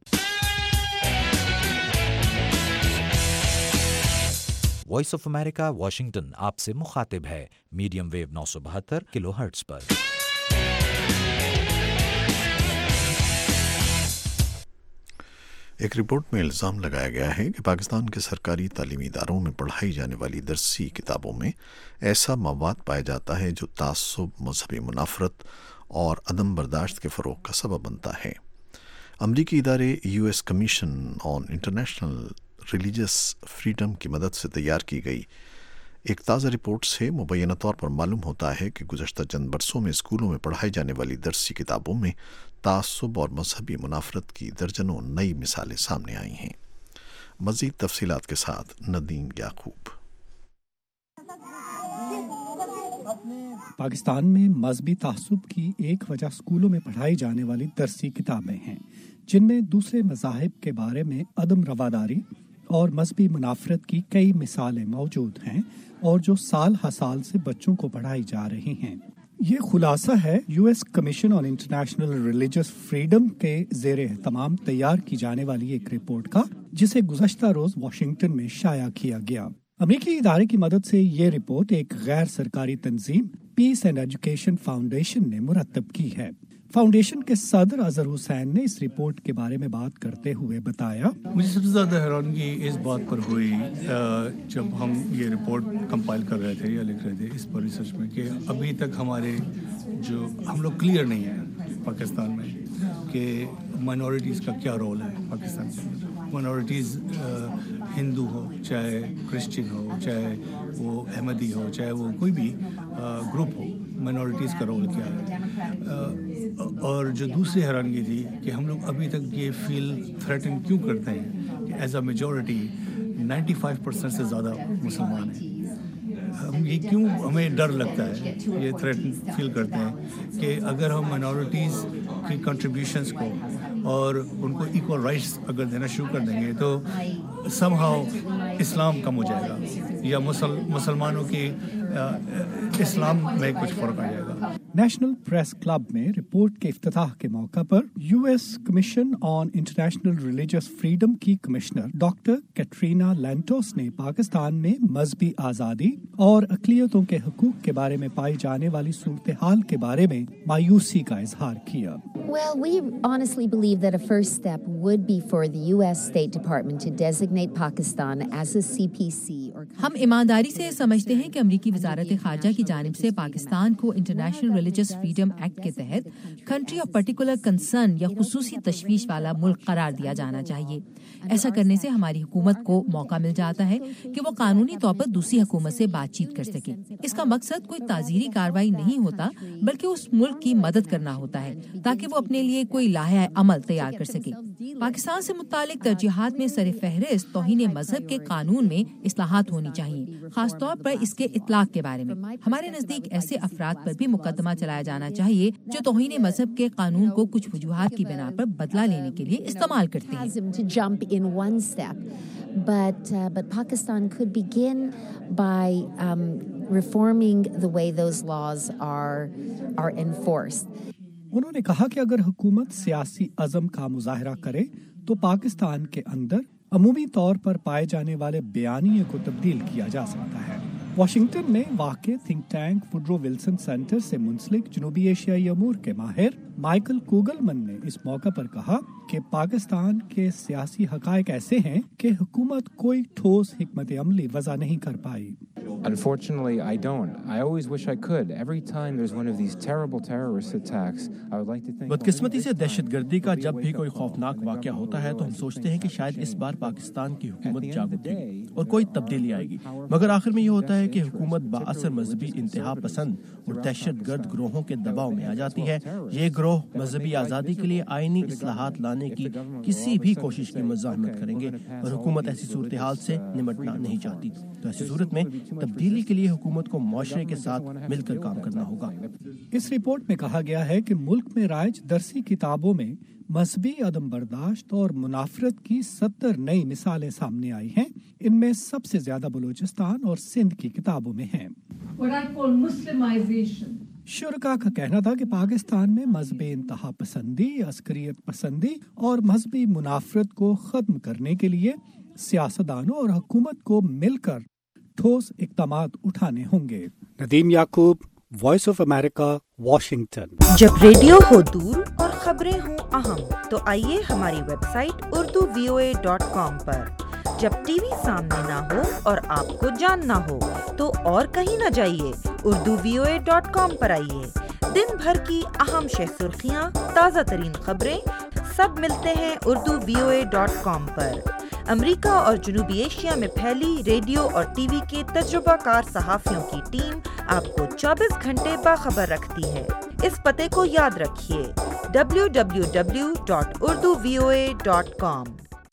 Voice of America Washington آپ سے مخاطب ہے میڈیم ویو نو سو بہتر کلو ہرٹز پر۔ ایک رپورٹ میں الزام لگایا گیا ہے کہ پاکستان کے سرکاری تعلیمی اداروں میں پڑھائی جانے والی درسی کتابوں میں ایسا مواد پایا جاتا ہے جو تعصب، مذہبی منافرت اور عدم برداشت کے فروغ کا سبب بنتا ہے۔ امریکی ادارے U S Commission on International Religious Freedom کی مدد سے تیار کی گئی ایک تازہ رپورٹ سے مبینہ طور پر معلوم ہوتا ہے کہ گزشتہ چند برسوں میں اسکولوں میں پڑھائی جانے والی درسی کتابوں میں تعصب اور مذہبی منافرت کی درجنوں نئی مثالیں سامنے آئی ہیں۔ مزید تفصیلات کے ساتھ ندیم یعقوب۔ پاکستان میں مذہبی تعصب کی ایک وجہ اسکولوں میں پڑھائی جانے والی درسی کتابیں ہیں، جن میں دوسرے مذاہب کے بارے میں عدم رواداری اور مذہبی منافرت کی کئی مثالیں موجود ہیں اور جو سال ہر سال سے بچوں کو پڑھائی جا رہی ہیں۔ یہ خلاصہ ہے U S Commission on International Religious Freedom کے زیر اہتمام تیار کی جانے والی ایک رپورٹ کا، جسے گزشتہ روز واشنگٹن میں شائع کیا گیا۔ امریکی ادارے کی مدد سے یہ رپورٹ ایک غیر سرکاری تنظیم پیس اینڈ ایجوکیشن فاؤنڈیشن نے مرتب کی ہے۔ فاؤنڈیشن کے صدر اظہر حسین نے اس رپورٹ کے بارے میں بات کرتے ہوئے بتایا، مجھے سب سے زیادہ حیرانگی اس بات پر ہوئی جب ہم یہ رپورٹ کمپائل کر رہے تھے یا لکھ رہے تھے اس پر ریسرچ میں، کہ ابھی تک ہمارے جو ہم لوگ کلیئر نہیں ہیں پاکستان میں کہ مائنورٹیز کا کیا رول ہے پاکستان کے اندر۔ مائنورٹیز ہندو ہو، چاہے کرسچن ہو، چاہے وہ احمدی ہو، چاہے وہ کوئی بھی گروپ ہو، مائنورٹیز کا رول کیا ہے۔ اور جو دوسری حیرانگی تھی کہ ہم لوگ ابھی تک یہ فیل تھریٹن کیوں کرتے ہیں کہ as a majority ninety five percent سے زیادہ مسلمان ہیں۔ ہم یہ کیوں ہمیں ڈر لگتا ہے، یہ تھریٹن فیل کرتے ہیں کہ اگر ہم مائنورٹیز کی کنٹریبیوشنس کو اور ان کو ایکول رائٹس اگر دینا شروع کر دیں گے تو سم ہاؤ اسلام کم ہو جائے گا یا مسل مسلمانوں کی اسلام میں کچھ فرق آ جائے گا۔ نیشنل پریس کلب میں رپورٹ کے افتتاح کے موقع پر U S Commission on International Religious Freedom کی کمشنر ڈاکٹر کیٹرینا لینٹوس نے پاکستان میں مذہبی آزادی اور اقلیتوں کے حقوق کے بارے میں پائی جانے والی صورتحال کے بارے میں مایوسی کا اظہار کیا۔ Well, we honestly believe that a first step would be for the U S State Department to designate Pakistan as a C P C or ہم ایمانداری سے سمجھتے ہیں کہ امریکی وزارت خارجہ کی جانب سے پاکستان کو انٹرنیشنل ریلیجس فریڈم ایکٹ کے تحت کنٹری آف پرٹیکولر کنسرن یا خصوصی تشویش والا ملک قرار دیا جانا چاہیے۔ ایسا کرنے سے ہماری حکومت کو موقع مل جاتا ہے کہ وہ قانونی طور پر دوسری حکومت سے بات چیت کر سکے۔ اس کا مقصد کوئی تعزیری کارروائی نہیں ہوتا، بلکہ اس ملک کی مدد کرنا ہوتا ہے تاکہ وہ اپنے لیے کوئی لائحہ عمل تیار کر سکے۔ پاکستان سے متعلق ترجیحات میں سر فہرست توہین مذہب کے قانون میں اصلاحات ہونی چاہیے، خاص طور پر اس کے اطلاق کے بارے میں۔ ہمارے نزدیک ایسے افراد پر بھی مقدمہ چلایا جانا چاہیے جو توہین مذہب کے قانون کو کچھ وجوہات کی بنا پر بدلہ لینے کے لیے استعمال کرتے ہیں۔ in one step, but uh, but Pakistan could begin by um, reforming the way those laws are are enforced. انہوں نے کہا کہ اگر حکومت سیاسی عزم کا مظاہرہ کرے تو پاکستان کے اندر عمومی طور پر پائے جانے والے بیانیے کو تبدیل کیا جا سکتا ہے۔ واشنگٹن میں واقع think tank Woodrow Wilson Center سے منسلک جنوبی ایشیائی امور کے ماہر مائیکل کوگلمن نے اس موقع پر کہا کہ پاکستان کے سیاسی حقائق ایسے ہیں کہ حکومت کوئی ٹھوس حکمت عملی وضع نہیں کر پائی۔ Unfortunately, I don't. I always wish I could. Every time there's one of these terrible terrorist attacks, I would like to think... بدقسمتی سے دہشت گردی کا جب بھی کوئی خوفناک واقعہ ہوتا ہے تو ہم سوچتے ہیں کہ شاید اس بار پاکستان کی حکومت جاگ اٹھے گی اور کوئی تبدیلی آئے گی، مگر آخر میں یہ ہوتا ہے کہ حکومت بااثر مذہبی انتہا پسند اور دہشت گرد گروہوں کے دباؤ میں آ جاتی ہے۔ یہ گروہ مذہبی آزادی کے لیے آئینی اصلاحات لانے کی کسی بھی کوشش کی مزاحمت کریں گے اور حکومت ایسی صورتحال سے نمٹنا نہیں چاہتی، تو ایسی صورت میں تبدیلی کے لیے حکومت کو معاشرے کے ساتھ مل کر کام کرنا ہوگا۔ اس رپورٹ میں کہا گیا ہے کہ ملک میں رائج درسی کتابوں میں مذہبی عدم برداشت اور منافرت کی ستر نئی مثالیں سامنے آئی ہیں۔ ان میں سب سے زیادہ بلوچستان اور سندھ کی کتابوں میں ہیں۔ شرکا کا کہنا تھا کہ پاکستان میں مذہبی انتہا پسندی، عسکریت پسندی اور مذہبی منافرت کو ختم کرنے کے لیے سیاستدانوں اور حکومت کو مل کر ٹھوس اقدامات اٹھانے ہوں گے۔ Nadeem Yaqoob, Voice of America, Washington. جب ریڈیو ہو دور اور خبریں ہوں اہم تو آئیے ہماری website Urdu V O A dot com پر۔ جب ٹی وی سامنے نہ ہو اور آپ کو جاننا ہو تو اور کہیں نہ جائیے، Urdu V O A dot com پر آئیے۔ دن بھر کی اہم شہ سرخیاں، تازہ ترین خبریں سب ملتے ہیں Urdu V O A dot com پر۔ امریکہ اور جنوبی ایشیا میں پھیلی ریڈیو اور ٹی وی کے تجربہ کار صحافیوں کی ٹیم آپ کو چوبیس گھنٹے باخبر رکھتی ہے۔ اس پتے کو یاد رکھیے W W W dot Urdu V O A dot com.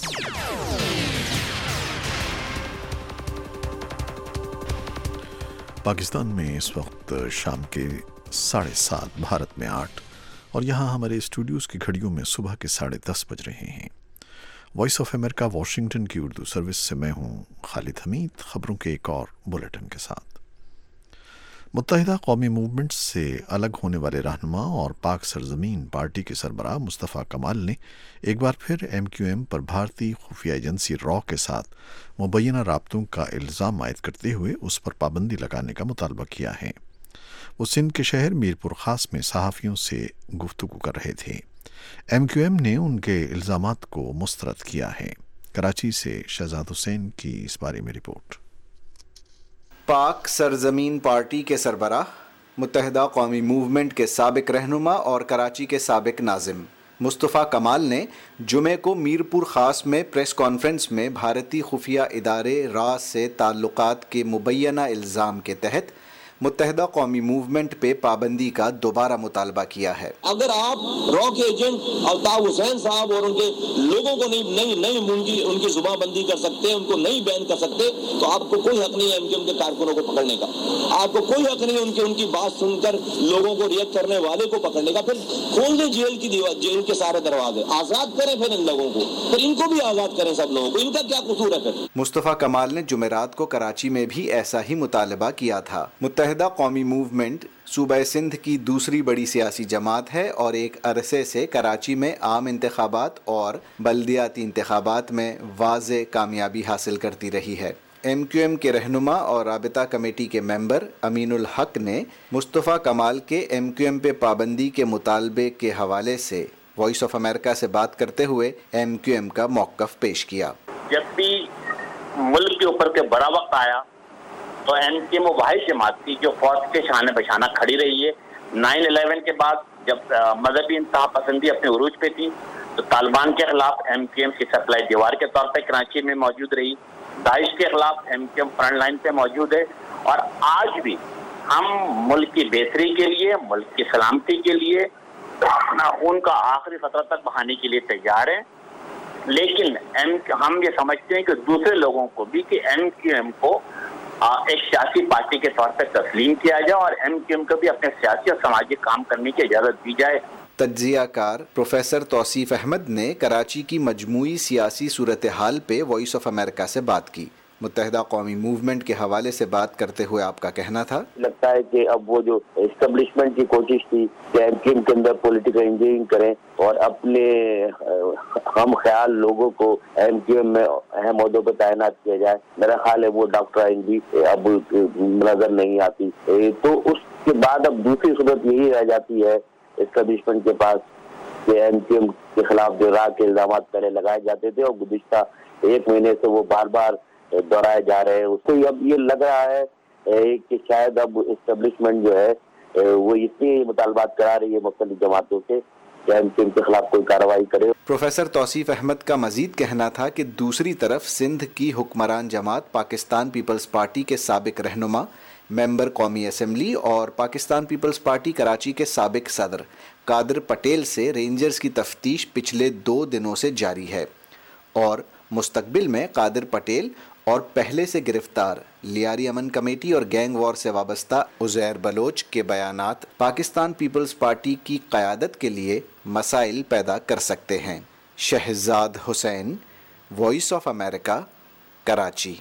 Pakistan میں اس وقت شام کے ساڑھے سات، بھارت میں آٹھ، اور یہاں ہمارے اسٹوڈیوز کی گھڑیوں میں صبح کے ساڑھے دس بج رہے ہیں۔ وائس آف امریکہ واشنگٹن کی اردو سروس سے میں ہوں خالد حمید، خبروں کے ایک اور بلیٹن کے ساتھ۔ متحدہ قومی موومنٹ سے الگ ہونے والے رہنما اور پاک سرزمین پارٹی کے سربراہ مصطفیٰ کمال نے ایک بار پھر ایم کیو ایم پر بھارتی خفیہ ایجنسی را کے ساتھ مبینہ رابطوں کا الزام عائد کرتے ہوئے اس پر پابندی لگانے کا مطالبہ کیا ہے۔ وہ سندھ کے شہر میرپور خاص میں صحافیوں سے گفتگو کر رہے تھے۔ ایم کیو ایم نے ان کے الزامات کو مسترد کیا ہے۔ کراچی سے شہزاد حسین کی اس بارے میں رپورٹ۔ پاک سرزمین پارٹی کے سربراہ، متحدہ قومی موومنٹ کے سابق رہنما اور کراچی کے سابق ناظم مصطفیٰ کمال نے جمعے کو میرپور خاص میں پریس کانفرنس میں بھارتی خفیہ ادارے را سے تعلقات کے مبینہ الزام کے تحت متحدہ قومی موومنٹ پہ پابندی کا دوبارہ مطالبہ کیا ہے۔ اگر آپ را کے ایجنٹ الطاف حسین صاحب اور ان کے لوگوں کو نہیں نہیں نہیں ان کی ان کی زبان بندی کر سکتے، ان کو نہیں بین کر سکتے، تو آپ کو کوئی حق نہیں ہے ایم کیو ایم کے کارکنوں کو پکڑنے کا۔ آپ کو کوئی حق نہیں ہے ان کی ان کی بات سن کر لوگوں کو ریئیکٹ کرنے والے کو پکڑنے کا۔ پھر کھول دیں جیل کی دیوار، جیل کے سارے دروازے، آزاد کریں پھر ان لوگوں کو، پھر ان کو بھی آزاد کریں سب لوگوں کو۔ ان کا کیا قصور ہے پھر؟ مصطفیٰ کمال نے جمعرات کو کراچی میں بھی ایسا ہی مطالبہ کیا تھا۔ متحدہ قومی موومنٹ صوبہ سندھ کی دوسری بڑی سیاسی جماعت ہے اور ایک عرصے سے کراچی میں عام انتخابات اور بلدیاتی انتخابات میں واضح کامیابی حاصل کرتی رہی ہے۔ ایم کیو ایم کے رہنما اور رابطہ کمیٹی کے ممبر امین الحق نے مصطفیٰ کمال کے ایم کیو ایم پہ پابندی کے مطالبے کے حوالے سے وائس آف امریکہ سے بات کرتے ہوئے ایم کیو ایم کا موقف پیش کیا۔ جب بھی ملک کے اوپر کے بڑا وقت آیا تو ایم کیو ایم واحد جماعت تھی جو فوج کے شانے بشانہ کھڑی رہی ہے۔ نائن الیون کے بعد جب مذہبی انتہا پسندی اپنے عروج پہ تھی تو طالبان کے خلاف ایم کیو ایم کی سپلائی دیوار کے طور پہ کراچی میں موجود رہی۔ داعش کے خلاف M Q M front line پہ موجود ہے، اور آج بھی ہم ملک کی بہتری کے لیے، ملک کی سلامتی کے لیے اپنا خون کا آخری خطرہ تک بہانے کے لیے تیار ہیں۔ لیکن ایم ہم یہ سمجھتے ہیں کہ دوسرے لوگوں کو بھی کہ ایم کیو ایم کو ایک سیاسی پارٹی کے طور پر تسلیم کیا جائے اور ایم کیو ایم کو بھی اپنے سیاسی اور سماجی کام کرنے کی اجازت دی جائے۔ تجزیہ کار پروفیسر توصیف احمد نے کراچی کی مجموعی سیاسی صورتحال پہ وائس آف امریکہ سے بات کی۔ متحدہ قومی موومنٹ کے حوالے سے بات کرتے ہوئے آپ کا کہنا تھا، لگتا ہے کہ اب وہ جو اسٹیبلشمنٹ کی کوشش تھی کہ ایم کیو ایم کے اندر پولیٹیکل انجینئرنگ کریں اور اپنے ہم خیال لوگوں کو ایم کیو ایم میں اہم عہدوں پہ تعینات کیا جائے، میرا خیال ہے وہ ڈاکٹر آئندی اب نظر نہیں آتی۔ تو اس کے بعد اب دوسری صورت یہی رہ جاتی ہے اسٹیبلشمنٹ کے پاس کہ ایم کیو ایم کے خلاف جو راہ کے الزامات پہلے لگائے جاتے تھے اور گزشتہ ایک مہینے سے وہ بار بار دہرائے جا رہے ہیں، اس کو اب یہ لگ رہا ہے کہ شاید اب اسٹیبلشمنٹ جو ہے وہ اتنی مطالبات کرا رہی ہے مختلف جماعتوں سے کہ ایم کیو ایم کے خلاف کوئی کارروائی کرے۔ پروفیسر توصیف احمد کا مزید کہنا تھا کہ دوسری طرف سندھ کی حکمران جماعت پاکستان پیپلز پارٹی کے سابق رہنما، ممبر قومی اسمبلی اور پاکستان پیپلز پارٹی کراچی کے سابق صدر قادر پٹیل سے رینجرز کی تفتیش پچھلے دو دنوں سے جاری ہے، اور مستقبل میں قادر پٹیل اور پہلے سے گرفتار لیاری امن کمیٹی اور گینگ وار سے وابستہ عزیر بلوچ کے بیانات پاکستان پیپلز پارٹی کی قیادت کے لیے مسائل پیدا کر سکتے ہیں۔ Shahzad Hussain, Voice of America, Karachi.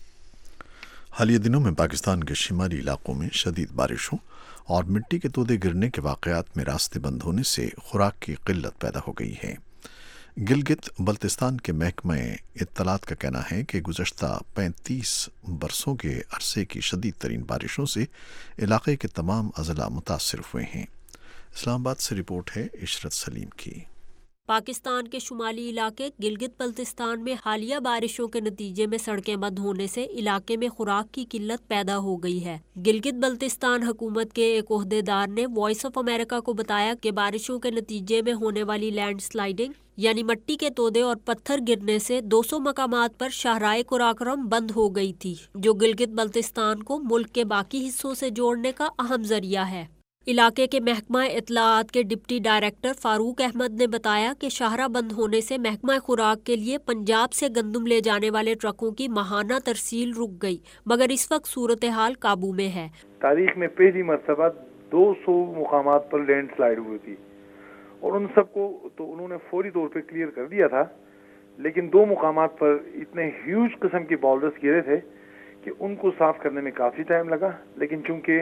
حالیہ دنوں میں پاکستان کے شمالی علاقوں میں شدید بارشوں اور مٹی کے تودے گرنے کے واقعات میں راستے بند ہونے سے خوراک کی قلت پیدا ہو گئی ہے۔ گلگت بلتستان کے محکمہ اطلاعات کا کہنا ہے کہ گزشتہ پینتیس برسوں کے عرصے کی شدید ترین بارشوں سے علاقے کے تمام اضلاع متاثر ہوئے ہیں۔ اسلام آباد سے رپورٹ ہے عشرت سلیم کی۔ پاکستان کے شمالی علاقے گلگت بلتستان میں حالیہ بارشوں کے نتیجے میں سڑکیں بند ہونے سے علاقے میں خوراک کی قلت پیدا ہو گئی ہے۔ گلگت بلتستان حکومت کے ایک عہدیدار نے وائس آف امریکہ کو بتایا کہ بارشوں کے نتیجے میں ہونے والی لینڈ سلائیڈنگ یعنی مٹی کے تودے اور پتھر گرنے سے دو سو مقامات پر شاہراہ قراقرم بند ہو گئی تھی، جو گلگت بلتستان کو ملک کے باقی حصوں سے جوڑنے کا اہم ذریعہ ہے۔ علاقے کے محکمہ اطلاعات کے ڈپٹی ڈائریکٹر فاروق احمد نے بتایا کہ شاہراہ بند ہونے سے محکمہ خوراک کے لیے پنجاب سے گندم لے جانے والے ٹرکوں کی ماہانہ ترسیل رک گئی، مگر اس وقت صورتحال قابو میں ہے۔ تاریخ میں پہلی مرتبہ دو سو مقامات پر لینڈ سلائیڈ ہوئی تھی اور ان سب کو تو انہوں نے فوری طور پہ کلیئر کر دیا تھا، لیکن دو مقامات پر اتنے ہیوج قسم کے باؤلرز گرے تھے کہ ان کو صاف کرنے میں کافی ٹائم لگا، لیکن چونکہ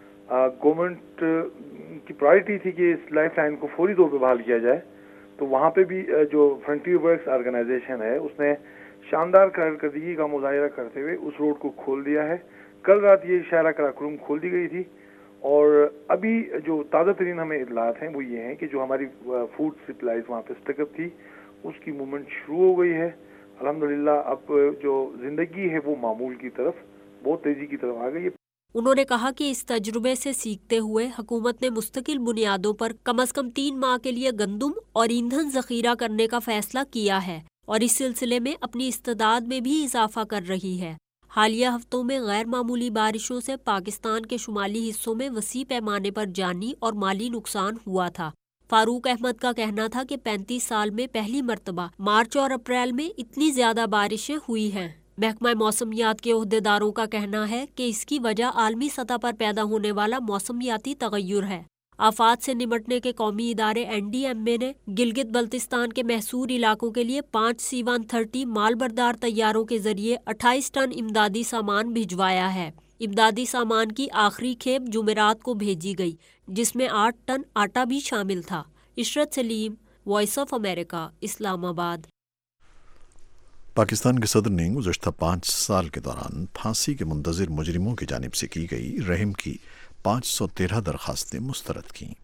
گورنمنٹ کی پرائرٹی تھی کہ اس لائف لائن کو فوری طور پہ بحال کیا جائے، تو وہاں پہ بھی جو فرنٹیئر ورکس آرگنائزیشن ہے اس نے شاندار کارکردگی کا مظاہرہ کرتے ہوئے اس روڈ کو کھول دیا ہے۔ کل رات یہ شاہراہ قراقرم کھول دی گئی تھی اور ابھی جو تازہ ترین ہمیں اطلاعات ہیں وہ یہ ہیں کہ جو ہماری فوڈ سپلائز وہاں پہ اسٹک اپ تھی اس کی موومنٹ شروع ہو گئی ہے۔ الحمدللہ اب جو زندگی ہے وہ معمول کی طرف بہت تیزی کی طرف آ گئی ہے۔ انہوں نے کہا کہ اس تجربے سے سیکھتے ہوئے حکومت نے مستقل بنیادوں پر کم از کم تین ماہ کے لیے گندم اور ایندھن ذخیرہ کرنے کا فیصلہ کیا ہے اور اس سلسلے میں اپنی استعداد میں بھی اضافہ کر رہی ہے۔ حالیہ ہفتوں میں غیر معمولی بارشوں سے پاکستان کے شمالی حصوں میں وسیع پیمانے پر جانی اور مالی نقصان ہوا تھا۔ فاروق احمد کا کہنا تھا کہ پینتیس سال میں پہلی مرتبہ مارچ اور اپریل میں اتنی زیادہ بارشیں ہوئی ہیں۔ محکمہ موسمیات کے عہدیداروں کا کہنا ہے کہ اس کی وجہ عالمی سطح پر پیدا ہونے والا موسمیاتی تغیر ہے۔ آفات سے نمٹنے کے قومی ادارے این ڈی ایم اے نے گلگت بلتستان کے محصور علاقوں کے لیے پانچ سی ون تھرٹی مال بردار طیاروں کے ذریعے اٹھائیس ٹن امدادی سامان بھجوایا ہے۔ امدادی سامان کی آخری کھیپ جمعرات کو بھیجی گئی، جس میں آٹھ ٹن آٹا بھی شامل تھا۔ عشرت سلیم، وائس آف امریکہ، اسلام آباد۔ پاکستان کے صدر نے گزشتہ پانچ سال کے دوران پھانسی کے منتظر مجرموں کی جانب سے کی گئی رحم کی پانچ سو تیرہ درخواستیں مسترد کیں۔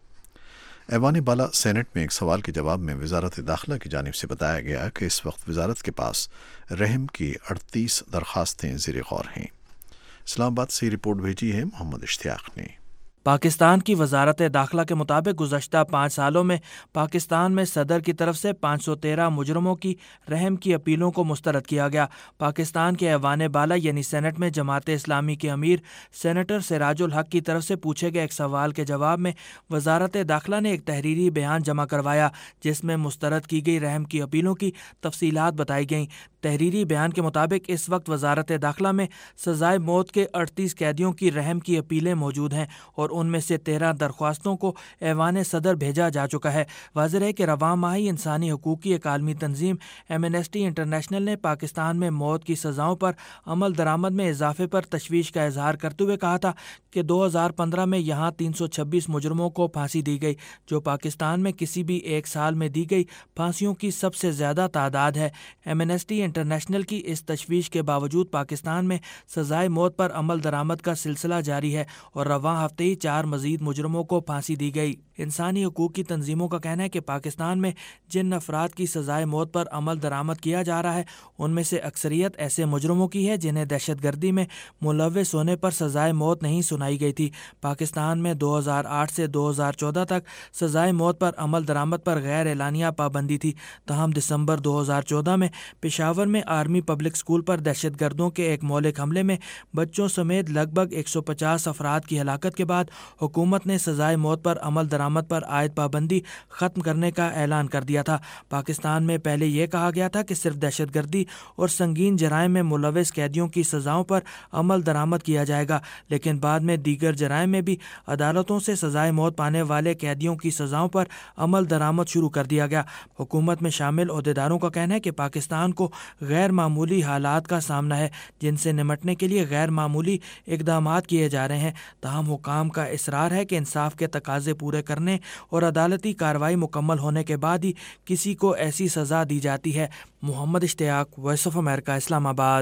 ایوان بالا سینٹ میں ایک سوال کے جواب میں وزارت داخلہ کی جانب سے بتایا گیا کہ اس وقت وزارت کے پاس رحم کی اڑتیس درخواستیں زیر غور ہیں۔ اسلام آباد سے رپورٹ بھیجی ہے محمد اشتیاق نے۔ پاکستان کی وزارت داخلہ کے مطابق گزشتہ پانچ سالوں میں پاکستان میں صدر کی طرف سے پانچ سو تیرہ مجرموں کی رحم کی اپیلوں کو مسترد کیا گیا۔ پاکستان کے ایوان بالا یعنی سینٹ میں جماعت اسلامی کے امیر سینیٹر سراج الحق کی طرف سے پوچھے گئے ایک سوال کے جواب میں وزارت داخلہ نے ایک تحریری بیان جمع کروایا، جس میں مسترد کی گئی رحم کی اپیلوں کی تفصیلات بتائی گئیں۔ تحریری بیان کے مطابق اس وقت وزارت داخلہ میں سزائے موت کے اڑتیس قیدیوں کی رحم کی اپیلیں موجود ہیں اور ان میں سے تیرہ درخواستوں کو ایوان صدر بھیجا جا چکا ہے۔ واضح ہے کہ رواں ماہی انسانی حقوق کی ایک عالمی تنظیم ایمنسٹی انٹرنیشنل نے پاکستان میں موت کی سزاؤں پر عمل درآمد میں اضافے پر تشویش کا اظہار کرتے ہوئے کہا تھا کہ دو ہزار پندرہ میں یہاں تین سو چھبیس مجرموں کو پھانسی دی گئی، جو پاکستان میں کسی بھی ایک سال میں دی گئی پھانسیوں کی سب سے زیادہ تعداد ہے۔ ایمنسٹی انٹرنیشنل کی اس تشویش کے باوجود پاکستان میں سزائے موت پر عمل درآمد کا سلسلہ جاری ہے اور رواں ہفتے ہی چار مزید مجرموں کو پھانسی دی گئی۔ انسانی حقوق کی تنظیموں کا کہنا ہے کہ پاکستان میں جن افراد کی سزائے موت پر عمل درآمد کیا جا رہا ہے ان میں سے اکثریت ایسے مجرموں کی ہے جنہیں دہشت گردی میں ملوث ہونے پر سزائے موت نہیں سنائی گئی تھی۔ پاکستان میں دو ہزار آٹھ سے دو ہزار چودہ تک سزائے موت پر عمل درآمد پر غیر اعلانیہ پابندی تھی، تاہم دسمبر دو ہزار چودہ میں پشاور میں آرمی پبلک اسکول پر دہشت گردوں کے ایک مہلک حملے میں بچوں سمیت لگ بھگ ایک سو پچاس افراد کی ہلاکت کے بعد حکومت نے سزائے موت پر عمل درآمد پر عائد پابندی ختم کرنے کا اعلان کر دیا تھا۔ پاکستان میں پہلے یہ کہا گیا تھا کہ صرف دہشت گردی اور سنگین جرائم میں ملوث قیدیوں کی سزاؤں پر عمل درآمد کیا جائے گا، لیکن بعد میں دیگر جرائم میں بھی عدالتوں سے سزائے موت پانے والے قیدیوں کی سزاؤں پر عمل درآمد شروع کر دیا گیا۔ حکومت میں شامل عہدیداروں کا کہنا ہے کہ پاکستان کو غیر معمولی حالات کا سامنا ہے جن سے نمٹنے کے لیے غیر معمولی اقدامات کیے جا رہے ہیں، تاہم حکام کا اصرار ہے کہ انصاف کے تقاضے پورے کرنے اور عدالتی کارروائی مکمل ہونے کے بعد ہی کسی کو ایسی سزا دی جاتی ہے۔ محمد اشتیاق، وائس آف امریکہ، اسلام آباد۔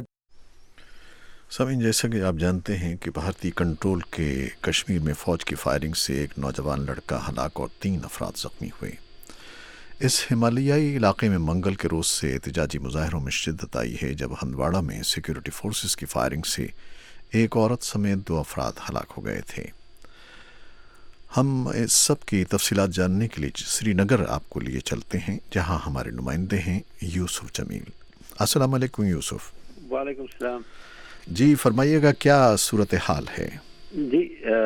سامعین، جیسا کہ آپ جانتے ہیں کہ بھارتی کنٹرول کے کشمیر میں فوج کی فائرنگ سے ایک نوجوان لڑکا ہلاک اور تین افراد زخمی ہوئے۔ اس ہمالیائی علاقے میں منگل کے روز سے احتجاجی مظاہروں میں شدت آئی ہے جب ہندواڑہ میں سیکیورٹی فورسز کی فائرنگ سے ایک عورت سمیت دو افراد ہلاک ہو گئے تھے۔ ہم اس سب کی تفصیلات جاننے کے لیے سری نگر آپ کو لیے چلتے ہیں، جہاں ہمارے نمائندے ہیں یوسف جمیل۔ السلام علیکم یوسف۔ وعلیکم السلام جی فرمائیے گا، کیا صورتحال ہے؟ جی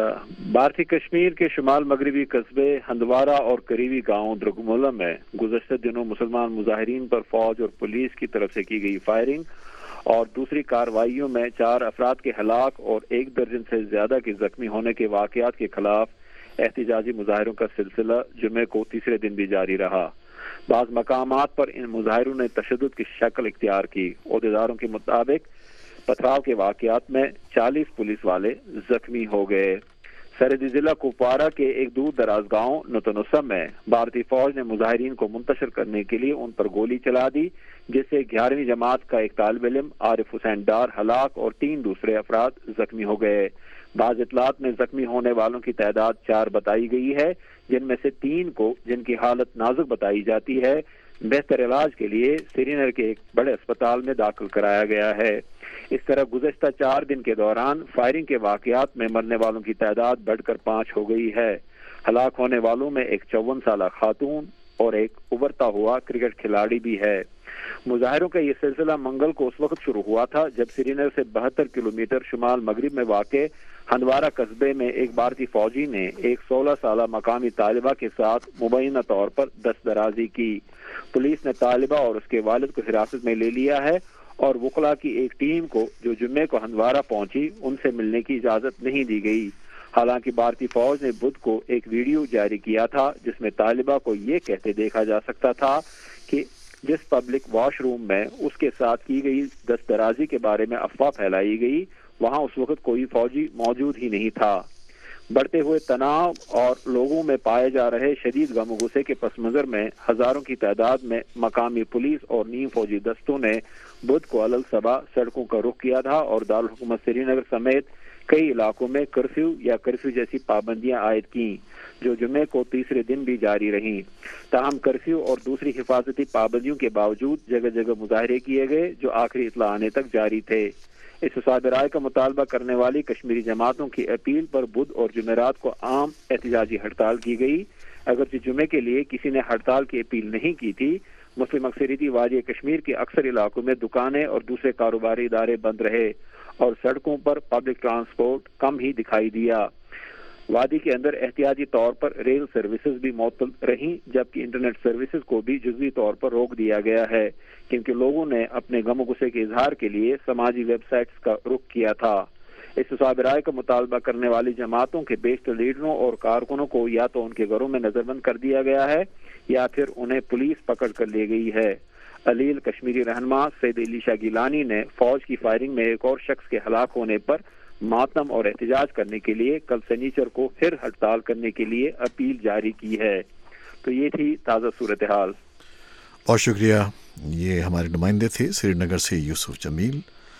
بھارتی کشمیر کے شمال مغربی قصبے ہندوارہ اور قریبی گاؤں درگمولہ میں گزشتہ دنوں مسلمان مظاہرین پر فوج اور پولیس کی طرف سے کی گئی فائرنگ اور دوسری کارروائیوں میں چار افراد کے ہلاک اور ایک درجن سے زیادہ کے زخمی ہونے کے واقعات کے خلاف احتجاجی مظاہروں کا سلسلہ جمعے کو تیسرے دن بھی جاری رہا۔ بعض مقامات پر ان مظاہروں نے تشدد کی شکل اختیار کی۔ عہدیداروں کے مطابق پتھراؤ کے واقعات میں چالیس پولیس والے زخمی ہو گئے۔ سرحدی ضلع کپوارہ کے ایک دور دراز گاؤں نتنوسا میں بھارتی فوج نے مظاہرین کو منتشر کرنے کے لیے ان پر گولی چلا دی، جس سے گیارہویں جماعت کا ایک طالب علم عارف حسین ڈار ہلاک اور تین دوسرے افراد زخمی ہو گئے۔ بعض اطلاعات میں زخمی ہونے والوں کی تعداد چار بتائی گئی ہے، جن میں سے تین کو، جن کی حالت نازک بتائی جاتی ہے، بہتر علاج کے لیے سری نگر کے ایک بڑے اسپتال میں داخل کرایا گیا ہے۔ اس طرح گزشتہ چار دن کے دوران فائرنگ کے واقعات میں مرنے والوں کی تعداد بڑھ کر پانچ ہو گئی ہے۔ ہلاک ہونے والوں میں ایک چون سالہ خاتون اور ایک ابھرتا ہوا کرکٹ کھلاڑی بھی ہے۔ مظاہروں کا یہ سلسلہ منگل کو اس وقت شروع ہوا تھا جب سری نگر سے بہتر کلومیٹر شمال مغرب میں واقع ہندوارہ قصبے میں ایک بھارتی فوجی نے ایک سولہ سالہ مقامی طالبہ کے ساتھ مبینہ طور پر دست درازی کی۔ پولیس نے طالبہ اور اس کے والد کو حراست میں لے لیا ہے اور وکلاء کی ایک ٹیم کو جو جمعے کو ہندوارہ پہنچی ان سے ملنے کی اجازت نہیں دی گئی۔ حالانکہ بھارتی فوج نے بدھ کو ایک ویڈیو جاری کیا تھا جس میں طالبہ کو یہ کہتے دیکھا جا سکتا تھا کہ جس پبلک واش روم میں اس کے ساتھ کی گئی دست درازی کے بارے میں افواہ پھیلائی گئی، وہاں اس وقت کوئی فوجی موجود ہی نہیں تھا۔ بڑھتے ہوئے تناؤ اور لوگوں میں پائے جا رہے شدید غم و غصے کے پس منظر میں ہزاروں کی تعداد میں مقامی پولیس اور نیم فوجی دستوں نے بدھ کو علل صبح سڑکوں کا رخ کیا تھا اور دارالحکومت سری نگر سمیت کئی علاقوں میں کرفیو یا کرفیو جیسی پابندیاں عائد کیں، جو جمعے کو تیسرے دن بھی جاری رہیں۔ تاہم کرفیو اور دوسری حفاظتی پابندیوں کے باوجود جگہ جگہ مظاہرے کیے گئے جو آخری اطلاع آنے تک جاری تھے۔ اس حساب رائے کا مطالبہ کرنے والی کشمیری جماعتوں کی اپیل پر بدھ اور جمعرات کو عام احتجاجی ہڑتال کی گئی۔ اگرچہ جمعے کے لیے کسی نے ہڑتال کی اپیل نہیں کی تھی، مسلم اکثریتی وادی کشمیر کے اکثر علاقوں میں دکانیں اور دوسرے کاروباری ادارے بند رہے اور سڑکوں پر پبلک ٹرانسپورٹ کم ہی دکھائی دیا۔ وادی کے اندر احتیاطی طور پر ریل سروسز بھی معطل رہیں، جبکہ انٹرنیٹ سروسز کو بھی جزوی طور پر روک دیا گیا ہے، کیونکہ لوگوں نے اپنے غم و غصے کے اظہار کے لیے سماجی ویب سائٹس کا رخ کیا تھا۔ اس حساب رائے کا مطالبہ کرنے والی جماعتوں کے بیشتر لیڈروں اور کارکنوں کو یا تو ان کے گھروں میں نظر بند کر دیا گیا ہے یا پھر انہیں پولیس پکڑ کر لے گئی ہے۔ علیل کشمیری رہنما سید علی شاہ گیلانی نے فوج کی فائرنگ میں ایک اور شخص کے ہلاک ہونے پر ماتم اور احتجاج کرنے کے لیے کل سنیچر کو پھر ہڑتال کرنے کے لیے اپیل جاری کی ہے۔ تو یہ تھی تازہ صورتحال۔ بہت شکریہ۔ یہ ہمارے نمائندے تھے سری نگر سے یوسف جمیل،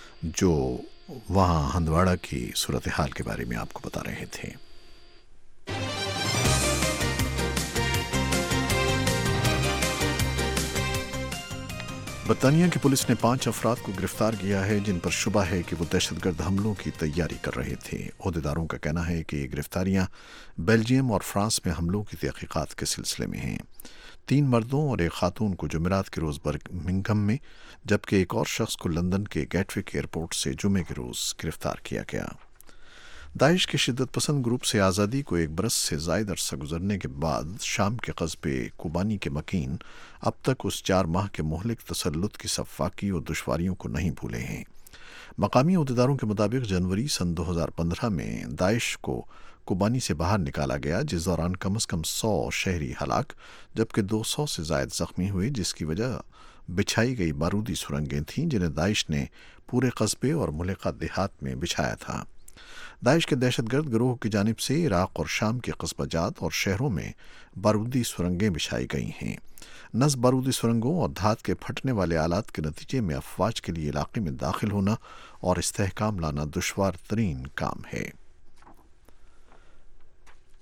جو وہاں ہندواڑہ کی صورتحال کے بارے میں آپ کو بتا رہے تھے۔ برطانیہ کی پولیس نے پانچ افراد کو گرفتار کیا ہے جن پر شبہ ہے کہ وہ دہشت گرد حملوں کی تیاری کر رہے تھے۔ عہدیداروں کا کہنا ہے کہ یہ گرفتاریاں بیلجیم اور فرانس میں حملوں کی تحقیقات کے سلسلے میں ہیں۔ تین مردوں اور ایک خاتون کو جمعرات کے روز برمنگھم میں، جبکہ ایک اور شخص کو لندن کے گیٹوک ایئرپورٹ سے جمعے کے روز گرفتار کیا گیا۔ داعش کے شدت پسند گروپ سے آزادی کو ایک برس سے زائد عرصہ گزرنے کے بعد شام کے قصبے کوبانی کے مکین اب تک اس چار ماہ کے مہلک تسلط کی سفاکی اور دشواریوں کو نہیں بھولے ہیں۔ مقامی عہدیداروں کے مطابق جنوری سن دو ہزار پندرہ میں داعش کو کوبانی سے باہر نکالا گیا، جس دوران کم از کم سو شہری ہلاک جبکہ دو سو سے زائد زخمی ہوئے، جس کی وجہ بچھائی گئی بارودی سرنگیں تھیں جنہیں داعش نے پورے قصبے اور ملحقہ دیہات میں بچھایا تھا۔ داعش کے دہشت گرد گروہ کی جانب سے عراق اور شام کے قصبہ جات اور شہروں میں بارودی سرنگیں بچھائی گئی ہیں۔ نصب بارودی سرنگوں اور دھات کے پھٹنے والے آلات کے نتیجے میں افواج کے لیے علاقے میں داخل ہونا اور استحکام لانا دشوار ترین کام ہے۔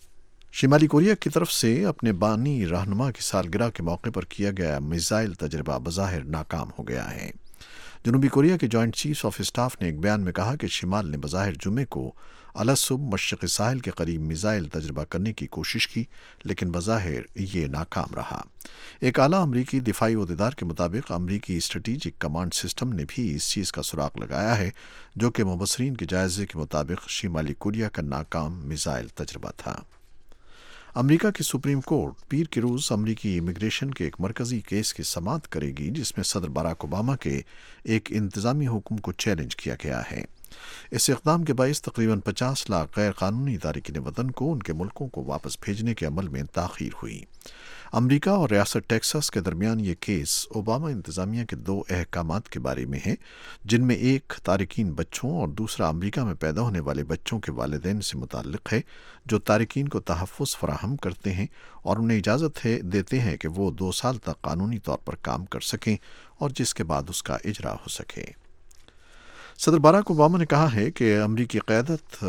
شمالی کوریا کی طرف سے اپنے بانی رہنما کی سالگرہ کے موقع پر کیا گیا میزائل تجربہ بظاہر ناکام ہو گیا ہے۔ جنوبی کوریا کے جوائنٹ چیفز آف اسٹاف نے ایک بیان میں کہا کہ شمال نے بظاہر جمعے کو الصبح مشرقی ساحل کے قریب میزائل تجربہ کرنے کی کوشش کی، لیکن بظاہر یہ ناکام رہا۔ ایک اعلیٰ امریکی دفاعی عہدیدار کے مطابق امریکی اسٹریٹجک کمانڈ سسٹم نے بھی اس چیز کا سراغ لگایا ہے، جو کہ مبصرین کے جائزے کے مطابق شمالی کوریا کا ناکام میزائل تجربہ تھا۔ امریکہ کی سپریم کورٹ پیر کے روز امریکی امیگریشن کے ایک مرکزی کیس کی سماعت کرے گی، جس میں صدر باراک اوباما کے ایک انتظامی حکم کو چیلنج کیا گیا ہے۔ اس اقدام کے باعث تقریباً پچاس لاکھ غیر قانونی تارکین وطن کو ان کے ملکوں کو واپس بھیجنے کے عمل میں تاخیر ہوئی۔ امریکہ اور ریاست ٹیکساس کے درمیان یہ کیس اوباما انتظامیہ کے دو احکامات کے بارے میں ہے، جن میں ایک تارکین بچوں اور دوسرا امریکہ میں پیدا ہونے والے بچوں کے والدین سے متعلق ہے، جو تارکین کو تحفظ فراہم کرتے ہیں اور انہیں اجازت ہے دیتے ہیں کہ وہ دو سال تک قانونی طور پر کام کر سکیں اور جس کے بعد اس کا اجرا ہو سکے۔ صدر باراک اوباما نے کہا ہے کہ امریکی قیادت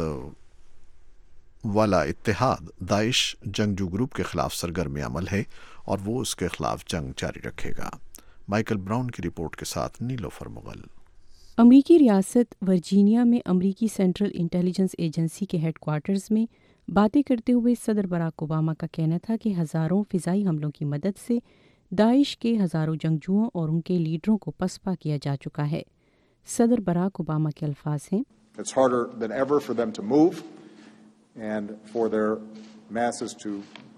والا اتحاد داعش جنگجو گروپ کے خلاف سرگرم عمل ہے اور وہ اس کے خلاف جنگ جاری رکھے گا۔ مائیکل براؤن کی رپورٹ کے ساتھ نیلوفر مغل۔ امریکی ریاست ورجینیا میں امریکی سینٹرل انٹیلیجنس ایجنسی کے ہیڈ کوارٹرز میں باتیں کرتے ہوئے صدر باراک اوباما کا کہنا تھا کہ ہزاروں فضائی حملوں کی مدد سے داعش کے ہزاروں جنگجوؤں اور ان کے لیڈروں کو پسپا کیا جا چکا ہے۔ صدر باراک اوباما کے الفاظ ہیں، It's harder than ever for them to move and for their masses to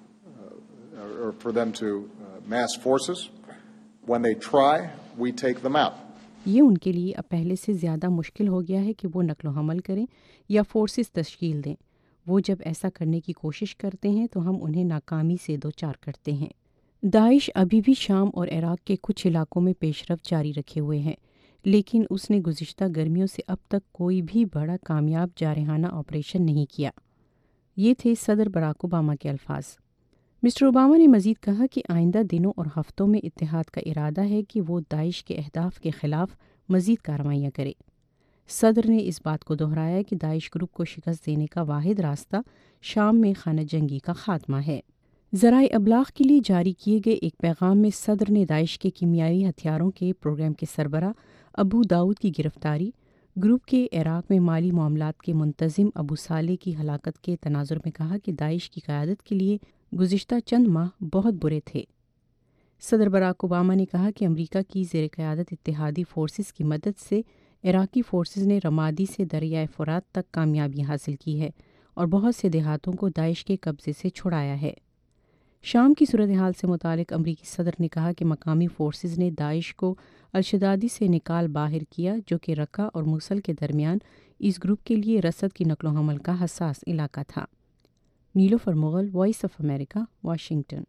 uh, or for them to uh, mass forces. When they try, we take them out. یہ ان کے لیے اب پہلے سے زیادہ مشکل ہو گیا ہے کہ وہ نقل و حمل کریں یا فورسز تشکیل دیں۔ وہ جب ایسا کرنے کی کوشش کرتے ہیں تو ہم انہیں ناکامی سے دوچار کرتے ہیں۔ داعش ابھی بھی شام اور عراق کے کچھ علاقوں میں پیش رفت جاری رکھے ہوئے ہیں، لیکن اس نے گزشتہ گرمیوں سے اب تک کوئی بھی بڑا کامیاب جارحانہ آپریشن نہیں کیا۔ یہ تھے صدر باراک اوباما کے الفاظ۔ مسٹر اوباما نے مزید کہا کہ آئندہ دنوں اور ہفتوں میں اتحاد کا ارادہ ہے کہ وہ داعش کے اہداف کے خلاف مزید کارروائیاں کرے۔ صدر نے اس بات کو دہرایا کہ داعش گروپ کو شکست دینے کا واحد راستہ شام میں خانہ جنگی کا خاتمہ ہے۔ ذرائع ابلاغ کے لیے جاری کیے گئے ایک پیغام میں صدر نے داعش کے کیمیائی ہتھیاروں کے پروگرام کے سربراہ ابو داؤد کی گرفتاری، گروپ کے عراق میں مالی معاملات کے منتظم ابو صالح کی ہلاکت کے تناظر میں کہا کہ داعش کی قیادت کے لیے گزشتہ چند ماہ بہت برے تھے۔ صدر باراک اوباما نے کہا کہ امریکہ کی زیر قیادت اتحادی فورسز کی مدد سے عراقی فورسز نے رمادی سے دریائے فرات تک کامیابی حاصل کی ہے اور بہت سے دیہاتوں کو داعش کے قبضے سے چھڑایا ہے۔ شام کی صورتحال سے متعلق امریکی صدر نے کہا کہ مقامی فورسز نے داعش کو الشدادی سے نکال باہر کیا، جو کہ رقہ اور موصل کے درمیان اس گروپ کے لیے رسد کی نقل و حمل کا حساس علاقہ تھا۔ Nilofar Mughal, Voice of America, Washington.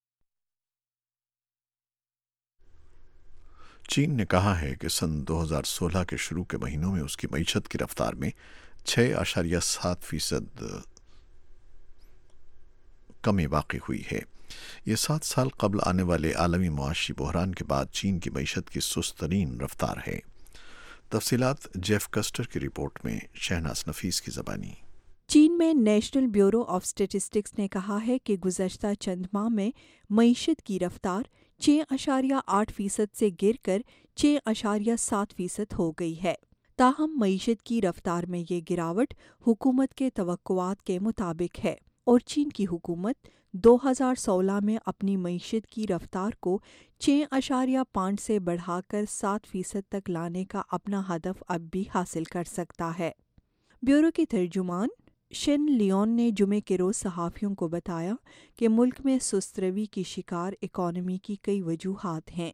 چین نے کہا ہے کہ سن دو ہزار سولہ کے شروع کے مہینوں میں اس کی معیشت کی رفتار میں چھ اشاریہ سات فیصد کمی واقع ہوئی ہے۔ یہ سات سال قبل آنے والے عالمی معاشی بحران کے بعد چین کی معیشت کی سست ترین رفتار ہے۔ تفصیلات جیف کسٹر کی رپورٹ میں، شہناز نفیس کی زبانی۔ چین میں نیشنل بیورو آف اسٹیٹسٹکس نے کہا ہے کہ گزشتہ چند ماہ میں معیشت کی رفتار چھ اشاریہ آٹھ فیصد سے گر کر چھ اشاریہ سات فیصد ہو گئی ہے۔ تاہم معیشت کی رفتار میں یہ گراوٹ حکومت کے توقعات کے مطابق ہے اور چین کی حکومت دو ہزار سولہ میں اپنی معیشت کی رفتار کو چھ اشاریہ پانچ سے بڑھا کر سات فیصد تک لانے کا اپنا ہدف اب بھی حاصل کر سکتا ہے۔ بیورو کے ترجمان شن لیون نے جمعے کے روز صحافیوں کو بتایا کہ ملک میں سست روی کی شکار اکانومی کی کئی وجوہات ہیں۔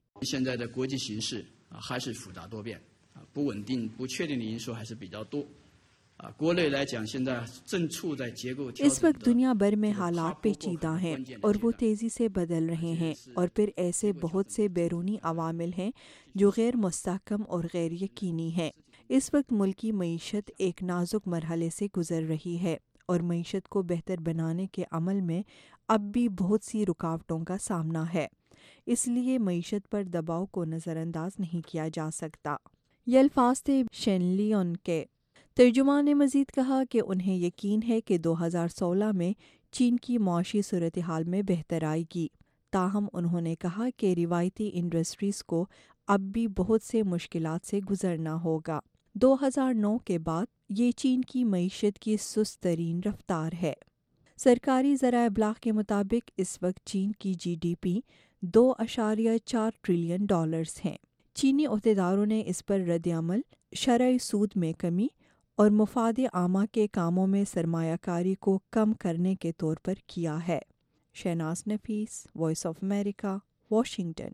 اس وقت دنیا بھر میں حالات پیچیدہ ہیں اور وہ تیزی سے بدل رہے ہیں، اور پھر ایسے بہت سے بیرونی عوامل ہیں جو غیر مستحکم اور غیر یقینی ہیں۔ اس وقت ملکی معیشت ایک نازک مرحلے سے گزر رہی ہے اور معیشت کو بہتر بنانے کے عمل میں اب بھی بہت سی رکاوٹوں کا سامنا ہے، اس لیے معیشت پر دباؤ کو نظر انداز نہیں کیا جا سکتا۔ یہ الفاظ تھے شین لیون کے۔ ترجمان نے مزید کہا کہ انہیں یقین ہے کہ دو ہزار سولہ میں چین کی معاشی صورتحال میں بہتر آئے گی، تاہم انہوں نے کہا کہ روایتی انڈسٹریز کو اب بھی بہت سے مشکلات سے گزرنا ہوگا۔ دو ہزار نو کے بعد یہ چین کی معیشت کی سست ترین رفتار ہے۔ سرکاری ذرائع ابلاغ کے مطابق اس وقت چین کی جی ڈی پی دو اشاریہ چار ٹریلین ڈالرز ہیں۔ چینی عہدیداروں نے اس پر رد عمل شرح سود میں کمی اور مفاد عامہ کے کاموں میں سرمایہ کاری کو کم کرنے کے طور پر کیا ہے۔ Shehnaz Nafees, Voice of America, Washington.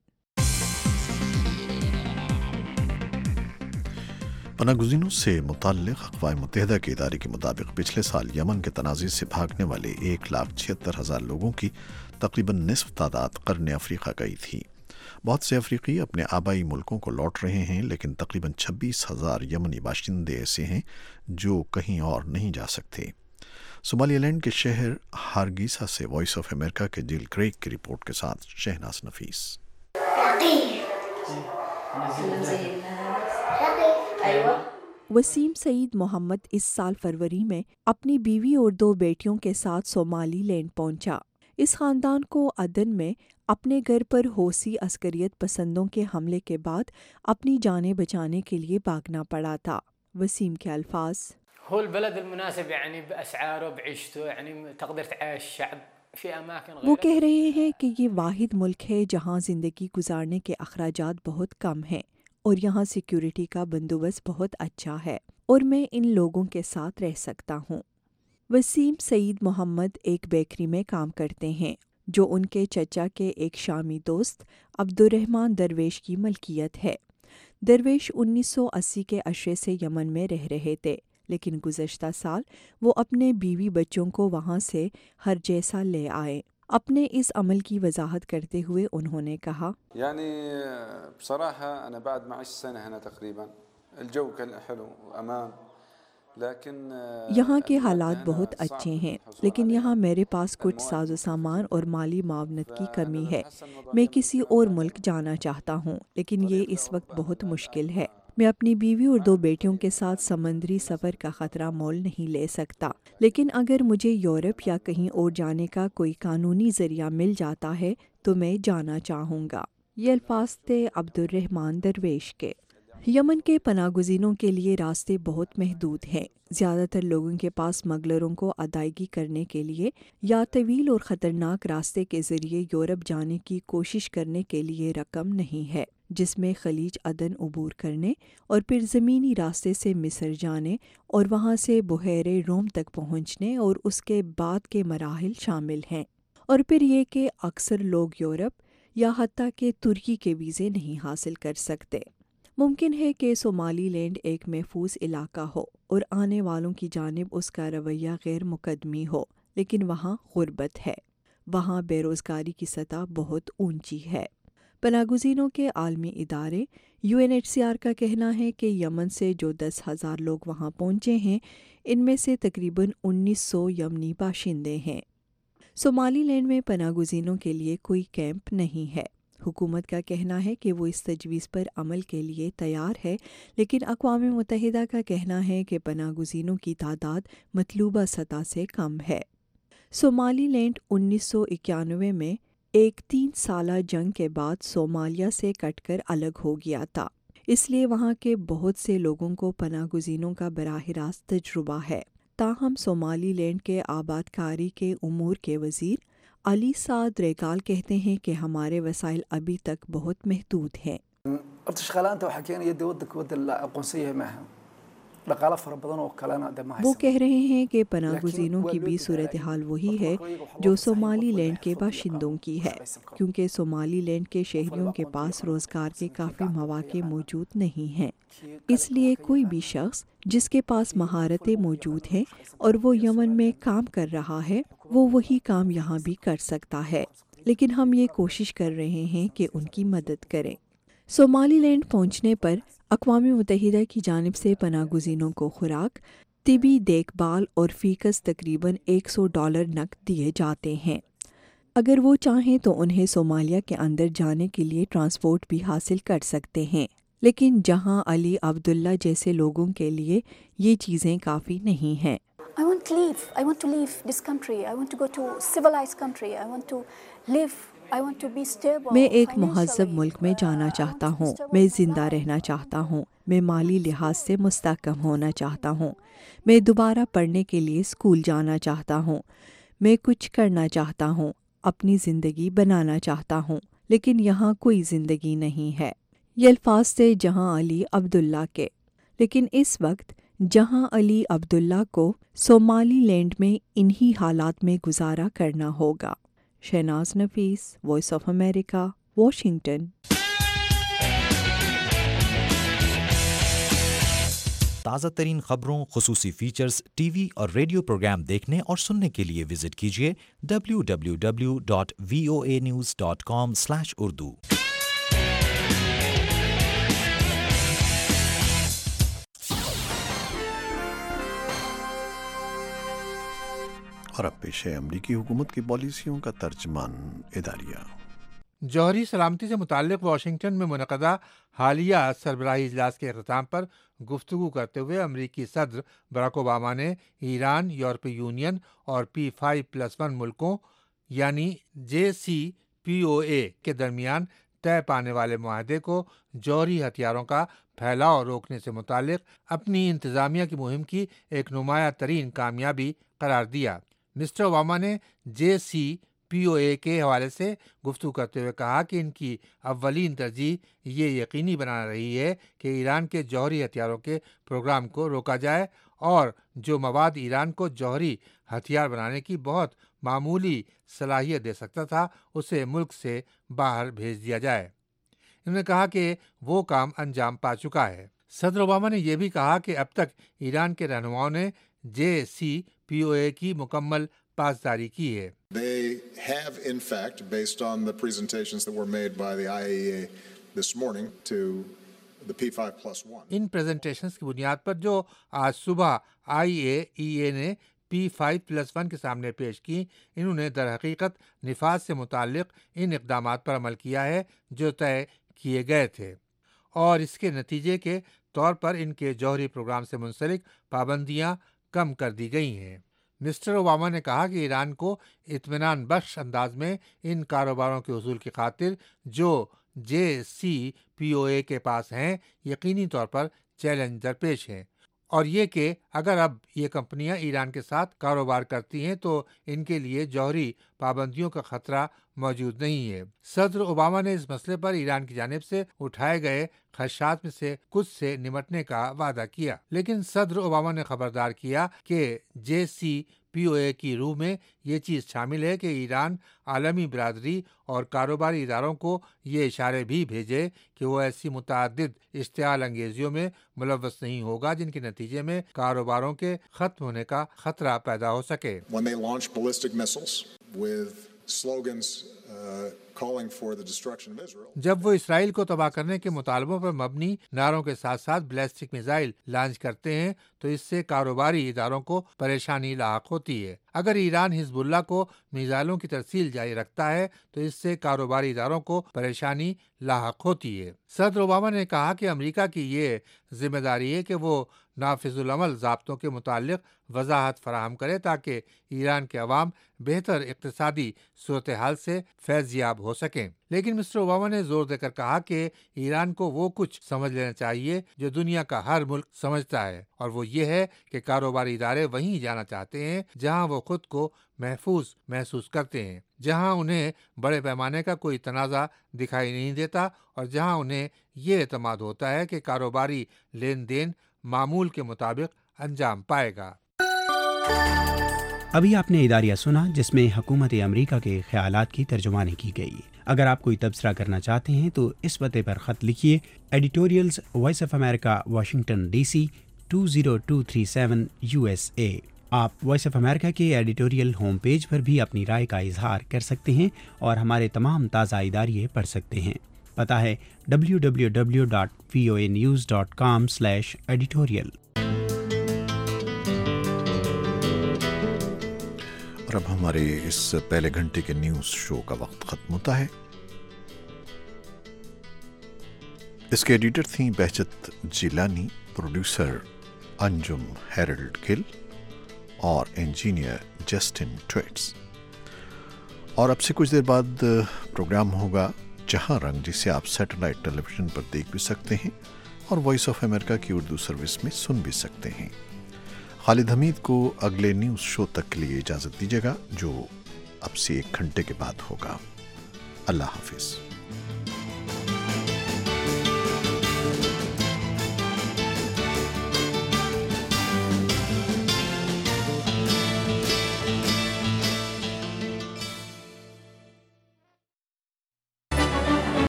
پناہ گزینوں سے متعلق اقوام متحدہ کے ادارے کے مطابق پچھلے سال یمن کے تنازع سے بھاگنے والے ایک لاکھ چھہتر ہزار لوگوں کی تقریباً نصف تعداد قرن افریقہ گئی تھی۔ بہت سے افریقی اپنے آبائی ملکوں کو لوٹ رہے ہیں، لیکن تقریباً چھبیس ہزار یمنی باشندے ایسے ہیں جو کہیں اور نہیں جا سکتے۔ صومالی لینڈ کے شہر ہارگیسا سے وائس آف امریکہ کے جل کریگ کی رپورٹ کے ساتھ شہناز نفیس۔ وسیم سعید محمد اس سال فروری میں اپنی بیوی اور دو بیٹیوں کے ساتھ صومالی لینڈ پہنچا۔ اس خاندان کو عدن میں اپنے گھر پر حوثی عسکریت پسندوں کے حملے کے بعد اپنی جانیں بچانے کے لیے بھاگنا پڑا تھا۔ وسیم کے الفاظ: هو البلد المناسب يعني بأسعاره بعيشته يعني تقدر تعيش الشعب في أماكن غير. وہ کہہ رہے ہیں کہ یہ واحد ملک ہے جہاں زندگی گزارنے کے اخراجات بہت کم ہیں اور یہاں سیکیورٹی کا بندوبست بہت اچھا ہے اور میں ان لوگوں کے ساتھ رہ سکتا ہوں۔ وسیم سعید محمد ایک بیکری میں کام کرتے ہیں جو ان کے چچا کے ایک شامی دوست عبد الرحمن درویش کی ملکیت ہے۔ درویش انیس سو اسی کے عشرے سے یمن میں رہ رہے تھے، لیکن گزشتہ سال وہ اپنے بیوی بچوں کو وہاں سے ہر جیسا لے آئے۔ اپنے اس عمل کی وضاحت کرتے ہوئے انہوں نے کہا: يعني بصراحة أنا بعد ما عشت سنة هنا تقريبا الجو كان حلو وأمان. یہاں کے حالات بہت اچھے ہیں، لیکن یہاں میرے پاس کچھ ساز و سامان اور مالی معاونت کی کمی ہے۔ میں کسی اور ملک جانا چاہتا ہوں، لیکن یہ اس وقت بہت مشکل ہے۔ میں اپنی بیوی اور دو بیٹیوں کے ساتھ سمندری سفر کا خطرہ مول نہیں لے سکتا، لیکن اگر مجھے یورپ یا کہیں اور جانے کا کوئی قانونی ذریعہ مل جاتا ہے تو میں جانا چاہوں گا۔ یہ الفاظ تھے عبد الرحمن درویش کے۔ یمن کے پناہ گزینوں کے لیے راستے بہت محدود ہیں۔ زیادہ تر لوگوں کے پاس اسمگلروں کو ادائیگی کرنے کے لیے یا طویل اور خطرناک راستے کے ذریعے یورپ جانے کی کوشش کرنے کے لیے رقم نہیں ہے، جس میں خلیج عدن عبور کرنے اور پھر زمینی راستے سے مصر جانے اور وہاں سے بحیرہ روم تک پہنچنے اور اس کے بعد کے مراحل شامل ہیں، اور پھر یہ کہ اکثر لوگ یورپ یا حتیٰ کہ ترکی کے ویزے نہیں حاصل کر سکتے۔ ممکن ہے کہ صومالی لینڈ ایک محفوظ علاقہ ہو اور آنے والوں کی جانب اس کا رویہ غیر مقدمی ہو، لیکن وہاں غربت ہے، وہاں بے روزگاری کی سطح بہت اونچی ہے۔ پناہ گزینوں کے عالمی ادارے U N H C R کا کہنا ہے کہ یمن سے جو دس ہزار لوگ وہاں پہنچے ہیں، ان میں سے تقریباً انیس سو یمنی باشندے ہیں۔ صومالی لینڈ میں پناہ گزینوں کے لیے کوئی کیمپ نہیں ہے۔ حکومت کا کہنا ہے کہ وہ اس تجویز پر عمل کے لیے تیار ہے، لیکن اقوام متحدہ کا کہنا ہے کہ پناہ گزینوں کی تعداد مطلوبہ سطح سے کم ہے۔ صومالی لینڈ انیس سو اکیانوے میں ایک تین سالہ جنگ کے بعد صومالیہ سے کٹ کر الگ ہو گیا تھا، اس لیے وہاں کے بہت سے لوگوں کو پناہ گزینوں کا براہ راست تجربہ ہے۔ تاہم صومالی لینڈ کے آباد کاری کے امور کے وزیر علی سعد ریکال کہتے ہیں کہ ہمارے وسائل ابھی تک بہت محدود ہیں۔ وہ کہہ رہے ہیں کہ پناہ گزینوں کی بھی صورتحال وہی ہے جو صومالی لینڈ کے باشندوں کی ہے، کیونکہ صومالی لینڈ کے شہریوں کے پاس روزگار کے کافی مواقع موجود نہیں ہیں۔ اس لیے کوئی بھی شخص جس کے پاس مہارتیں موجود ہیں اور وہ یمن میں کام کر رہا ہے، وہ وہی کام یہاں بھی کر سکتا ہے، لیکن ہم یہ کوشش کر رہے ہیں کہ ان کی مدد کریں۔ صومالی لینڈ پہنچنے پر اقوام متحدہ کی جانب سے پناہ گزینوں کو خوراک، طبی دیکھ بھال اور فیکس تقریباً ایک سو ڈالر نقد دیے جاتے ہیں۔ اگر وہ چاہیں تو انہیں صومالیہ کے اندر جانے کے لیے ٹرانسپورٹ بھی حاصل کر سکتے ہیں، لیکن جہاں علی عبداللہ جیسے لوگوں کے لیے یہ چیزیں کافی نہیں ہیں۔ I want to leave. I want to leave this country. I want to go to civilized country. I want to live. I want to be stable. मैं एक मुहज़्ज़ब मुल्क में जाना चाहता हूँ. मैं ज़िंदा रहना चाहता हूँ. मैं माली लिहाज से मुस्तहकम होना चाहता हूँ. मैं दोबारा पढ़ने के लिए स्कूल जाना चाहता हूँ. मैं कुछ करना चाहता हूँ. अपनी ज़िंदगी बनाना चाहता हूँ. लेकिन यहाँ कोई ज़िंदगी नहीं है. ये अल्फाज थे जहाँ अली अब्दुल्ला के. लेकिन इस वक्त जहाँ अली अब्दुल्ला को सोमाली लैंड में इन्हीं हालात में गुजारा करना होगा. Shahnaz Nafees, voice of America, Washington. ताज़ा तरीन खबरों, खुसूसी फीचर्स, टीवी और रेडियो प्रोग्राम देखने और सुनने के लिए विजिट कीजिए W W W dot V O A news dot com slash Urdu. और अब पेश है अमरीकी हुकूमत की पॉलिसियों का तर्जमान इदारिया. जौहरी सलामती से मुताल्लिक़ वाशिंगटन में मुनक़दा हालिया सरबराही इजलास के अख्ताम पर गुफ्तगू करते हुए अमरीकी सदर बराक ओबामा ने ईरान, यूरोपीय यूनियन और पी फाइव प्लस वन मुल्कों यानी जे सी पी ओ ए के दरमियान तय पाने वाले मुआहदे को जौहरी हथियारों का फैलाव रोकने से मुताल्लिक़ अपनी इंतज़ामिया की मुहिम की एक नुमाया तरीन कामयाबी करार दिया. मिस्टर ओबामा ने जे सी पी ओ ए के हवाले से गुफ्तगू करते हुए कहा कि इनकी अव्वलीन तरजीह ये यकीनी बना रही है कि ईरान के जौहरी हथियारों के प्रोग्राम को रोका जाए और जो मवाद ईरान को जौहरी हथियार बनाने की बहुत मामूली सलाहियत दे सकता था उसे मुल्क से बाहर भेज दिया जाए. उन्होंने कहा कि वो काम अंजाम पा चुका है. सदर ओबामा ने यह भी कहा कि अब तक ईरान के रहनुमाओं ने जे सी पी ओ ए की मुकम्मल पासदारी की है. They have, in fact, based on the presentations that were made by the I A E A this morning to the P five plus one. इन प्रेजेंटेशंस की बुनियाद पर जो आज सुबह आई ए ई ए ने पी फाइव प्लस वन के सामने पेश की, इन्होंने दर हकीकत निफाज से मुताल्लिक इन इक़दामात पर अमल किया है जो तय किए गए थे और इसके नतीजे के तौर पर इनके जौहरी प्रोग्राम से मुंसलिक पाबंदियां कम कर दी गई हैं. मिस्टर ओबामा ने कहा कि ईरान को इत्मीनान बख्श अंदाज में इन कारोबारों के हुसूल की खातिर जो जे सी पी ओ ए के पास हैं यकीनी तौर पर चैलेंज दरपेश हैं और ये कि अगर अब ये कंपनियां ईरान के साथ कारोबार करती हैं तो इनके लिए जौहरी पाबंदियों का खतरा मौजूद नहीं है. सदर ओबामा ने इस मसले पर ईरान की जानिब से उठाए गए खदशात में से कुछ से निमटने का वादा किया, लेकिन सदर ओबामा ने खबरदार किया कि जे सी पी ओ ए की रूह में ये चीज़ शामिल है कि ईरान आलमी बिरादरी और कारोबारी इदारों को ये इशारे भी भेजे कि वो ऐसी मुतअद्दिद इश्तिआल अंगेजियों में मुलव्वस नहीं होगा जिनके नतीजे में कारोबारों के खत्म होने का खतरा पैदा हो सके. When they launch ballistic missiles with slogans uh, calling for the destruction of Israel. जब वो इसराइल को तबाह करने के मुतालबों पर मबनी नारों के साथ साथ बैलिस्टिक मिसाइल लॉन्च करते हैं तो इससे कारोबारी इदारों को परेशानी लाहक होती है. अगर ईरान हिजबुल्लाह को मिसाइलों की तरसील जारी रखता है तो इससे कारोबारी इदारों को परेशानी लाहक होती है. सदर ओबामा ने कहा कि अमेरिका की ये जिम्मेदारी है कि वो नाफिजुल अमल ज़ाब्तों के मुताल्लिक वजाहत फराहम करे ताकि ईरान के अवाम बेहतर इक़्तिसादी सूरत हाल से फैज़याब हो सकें. लेकिन मिस्टर ओबामा ने जोर देकर कहा कि ईरान को वो कुछ समझ लेना चाहिए जो दुनिया का हर मुल्क समझता है और वो ये है कि कारोबारी इदारे वहीं जाना चाहते हैं जहां वो खुद को महफूज महसूस करते हैं, जहां उन्हें बड़े पैमाने का कोई तनाज़ा दिखाई नहीं देता और जहां उन्हें ये एतमाद होता है कि कारोबारी लेन देन मामूल के मुताबिक अंजाम पाएगा. अभी आपने इदारिया सुना जिसमें हुकूमत अमरीका के ख्यालात की तर्जुमानी की गई. अगर आप कोई तबसरा करना चाहते हैं तो इस पते पर ख़त लिखिए editorials voice of America Washington DC two zero two three seven U S A. आप वॉइस ऑफ अमेरिका के एडिटोरियल होम पेज पर भी अपनी राय का इजहार कर सकते हैं और हमारे तमाम ताज़ा इदारिये पढ़ सकते हैं. पता है W W W dot V O A news dot com slash editorial. और अब हमारे इस पहले घंटे के न्यूज़ शो का वक्त खत्म होता है. इसके एडिटर थी बहजत जिलानी, प्रोड्यूसर अंजुम हेरल्ड गिल اور انجینئر جسٹن ٹویٹس۔ اور اب سے کچھ دیر بعد پروگرام ہوگا جہاں رنگ، جسے آپ سیٹلائٹ ٹیلی ویژن پر دیکھ بھی سکتے ہیں اور وائس آف امریکہ کی اردو سروس میں سن بھی سکتے ہیں۔ خالد حمید کو اگلے نیوز شو تک کے لیے اجازت دیجیے گا، جو اب سے ایک گھنٹے کے بعد ہوگا۔ اللہ حافظ۔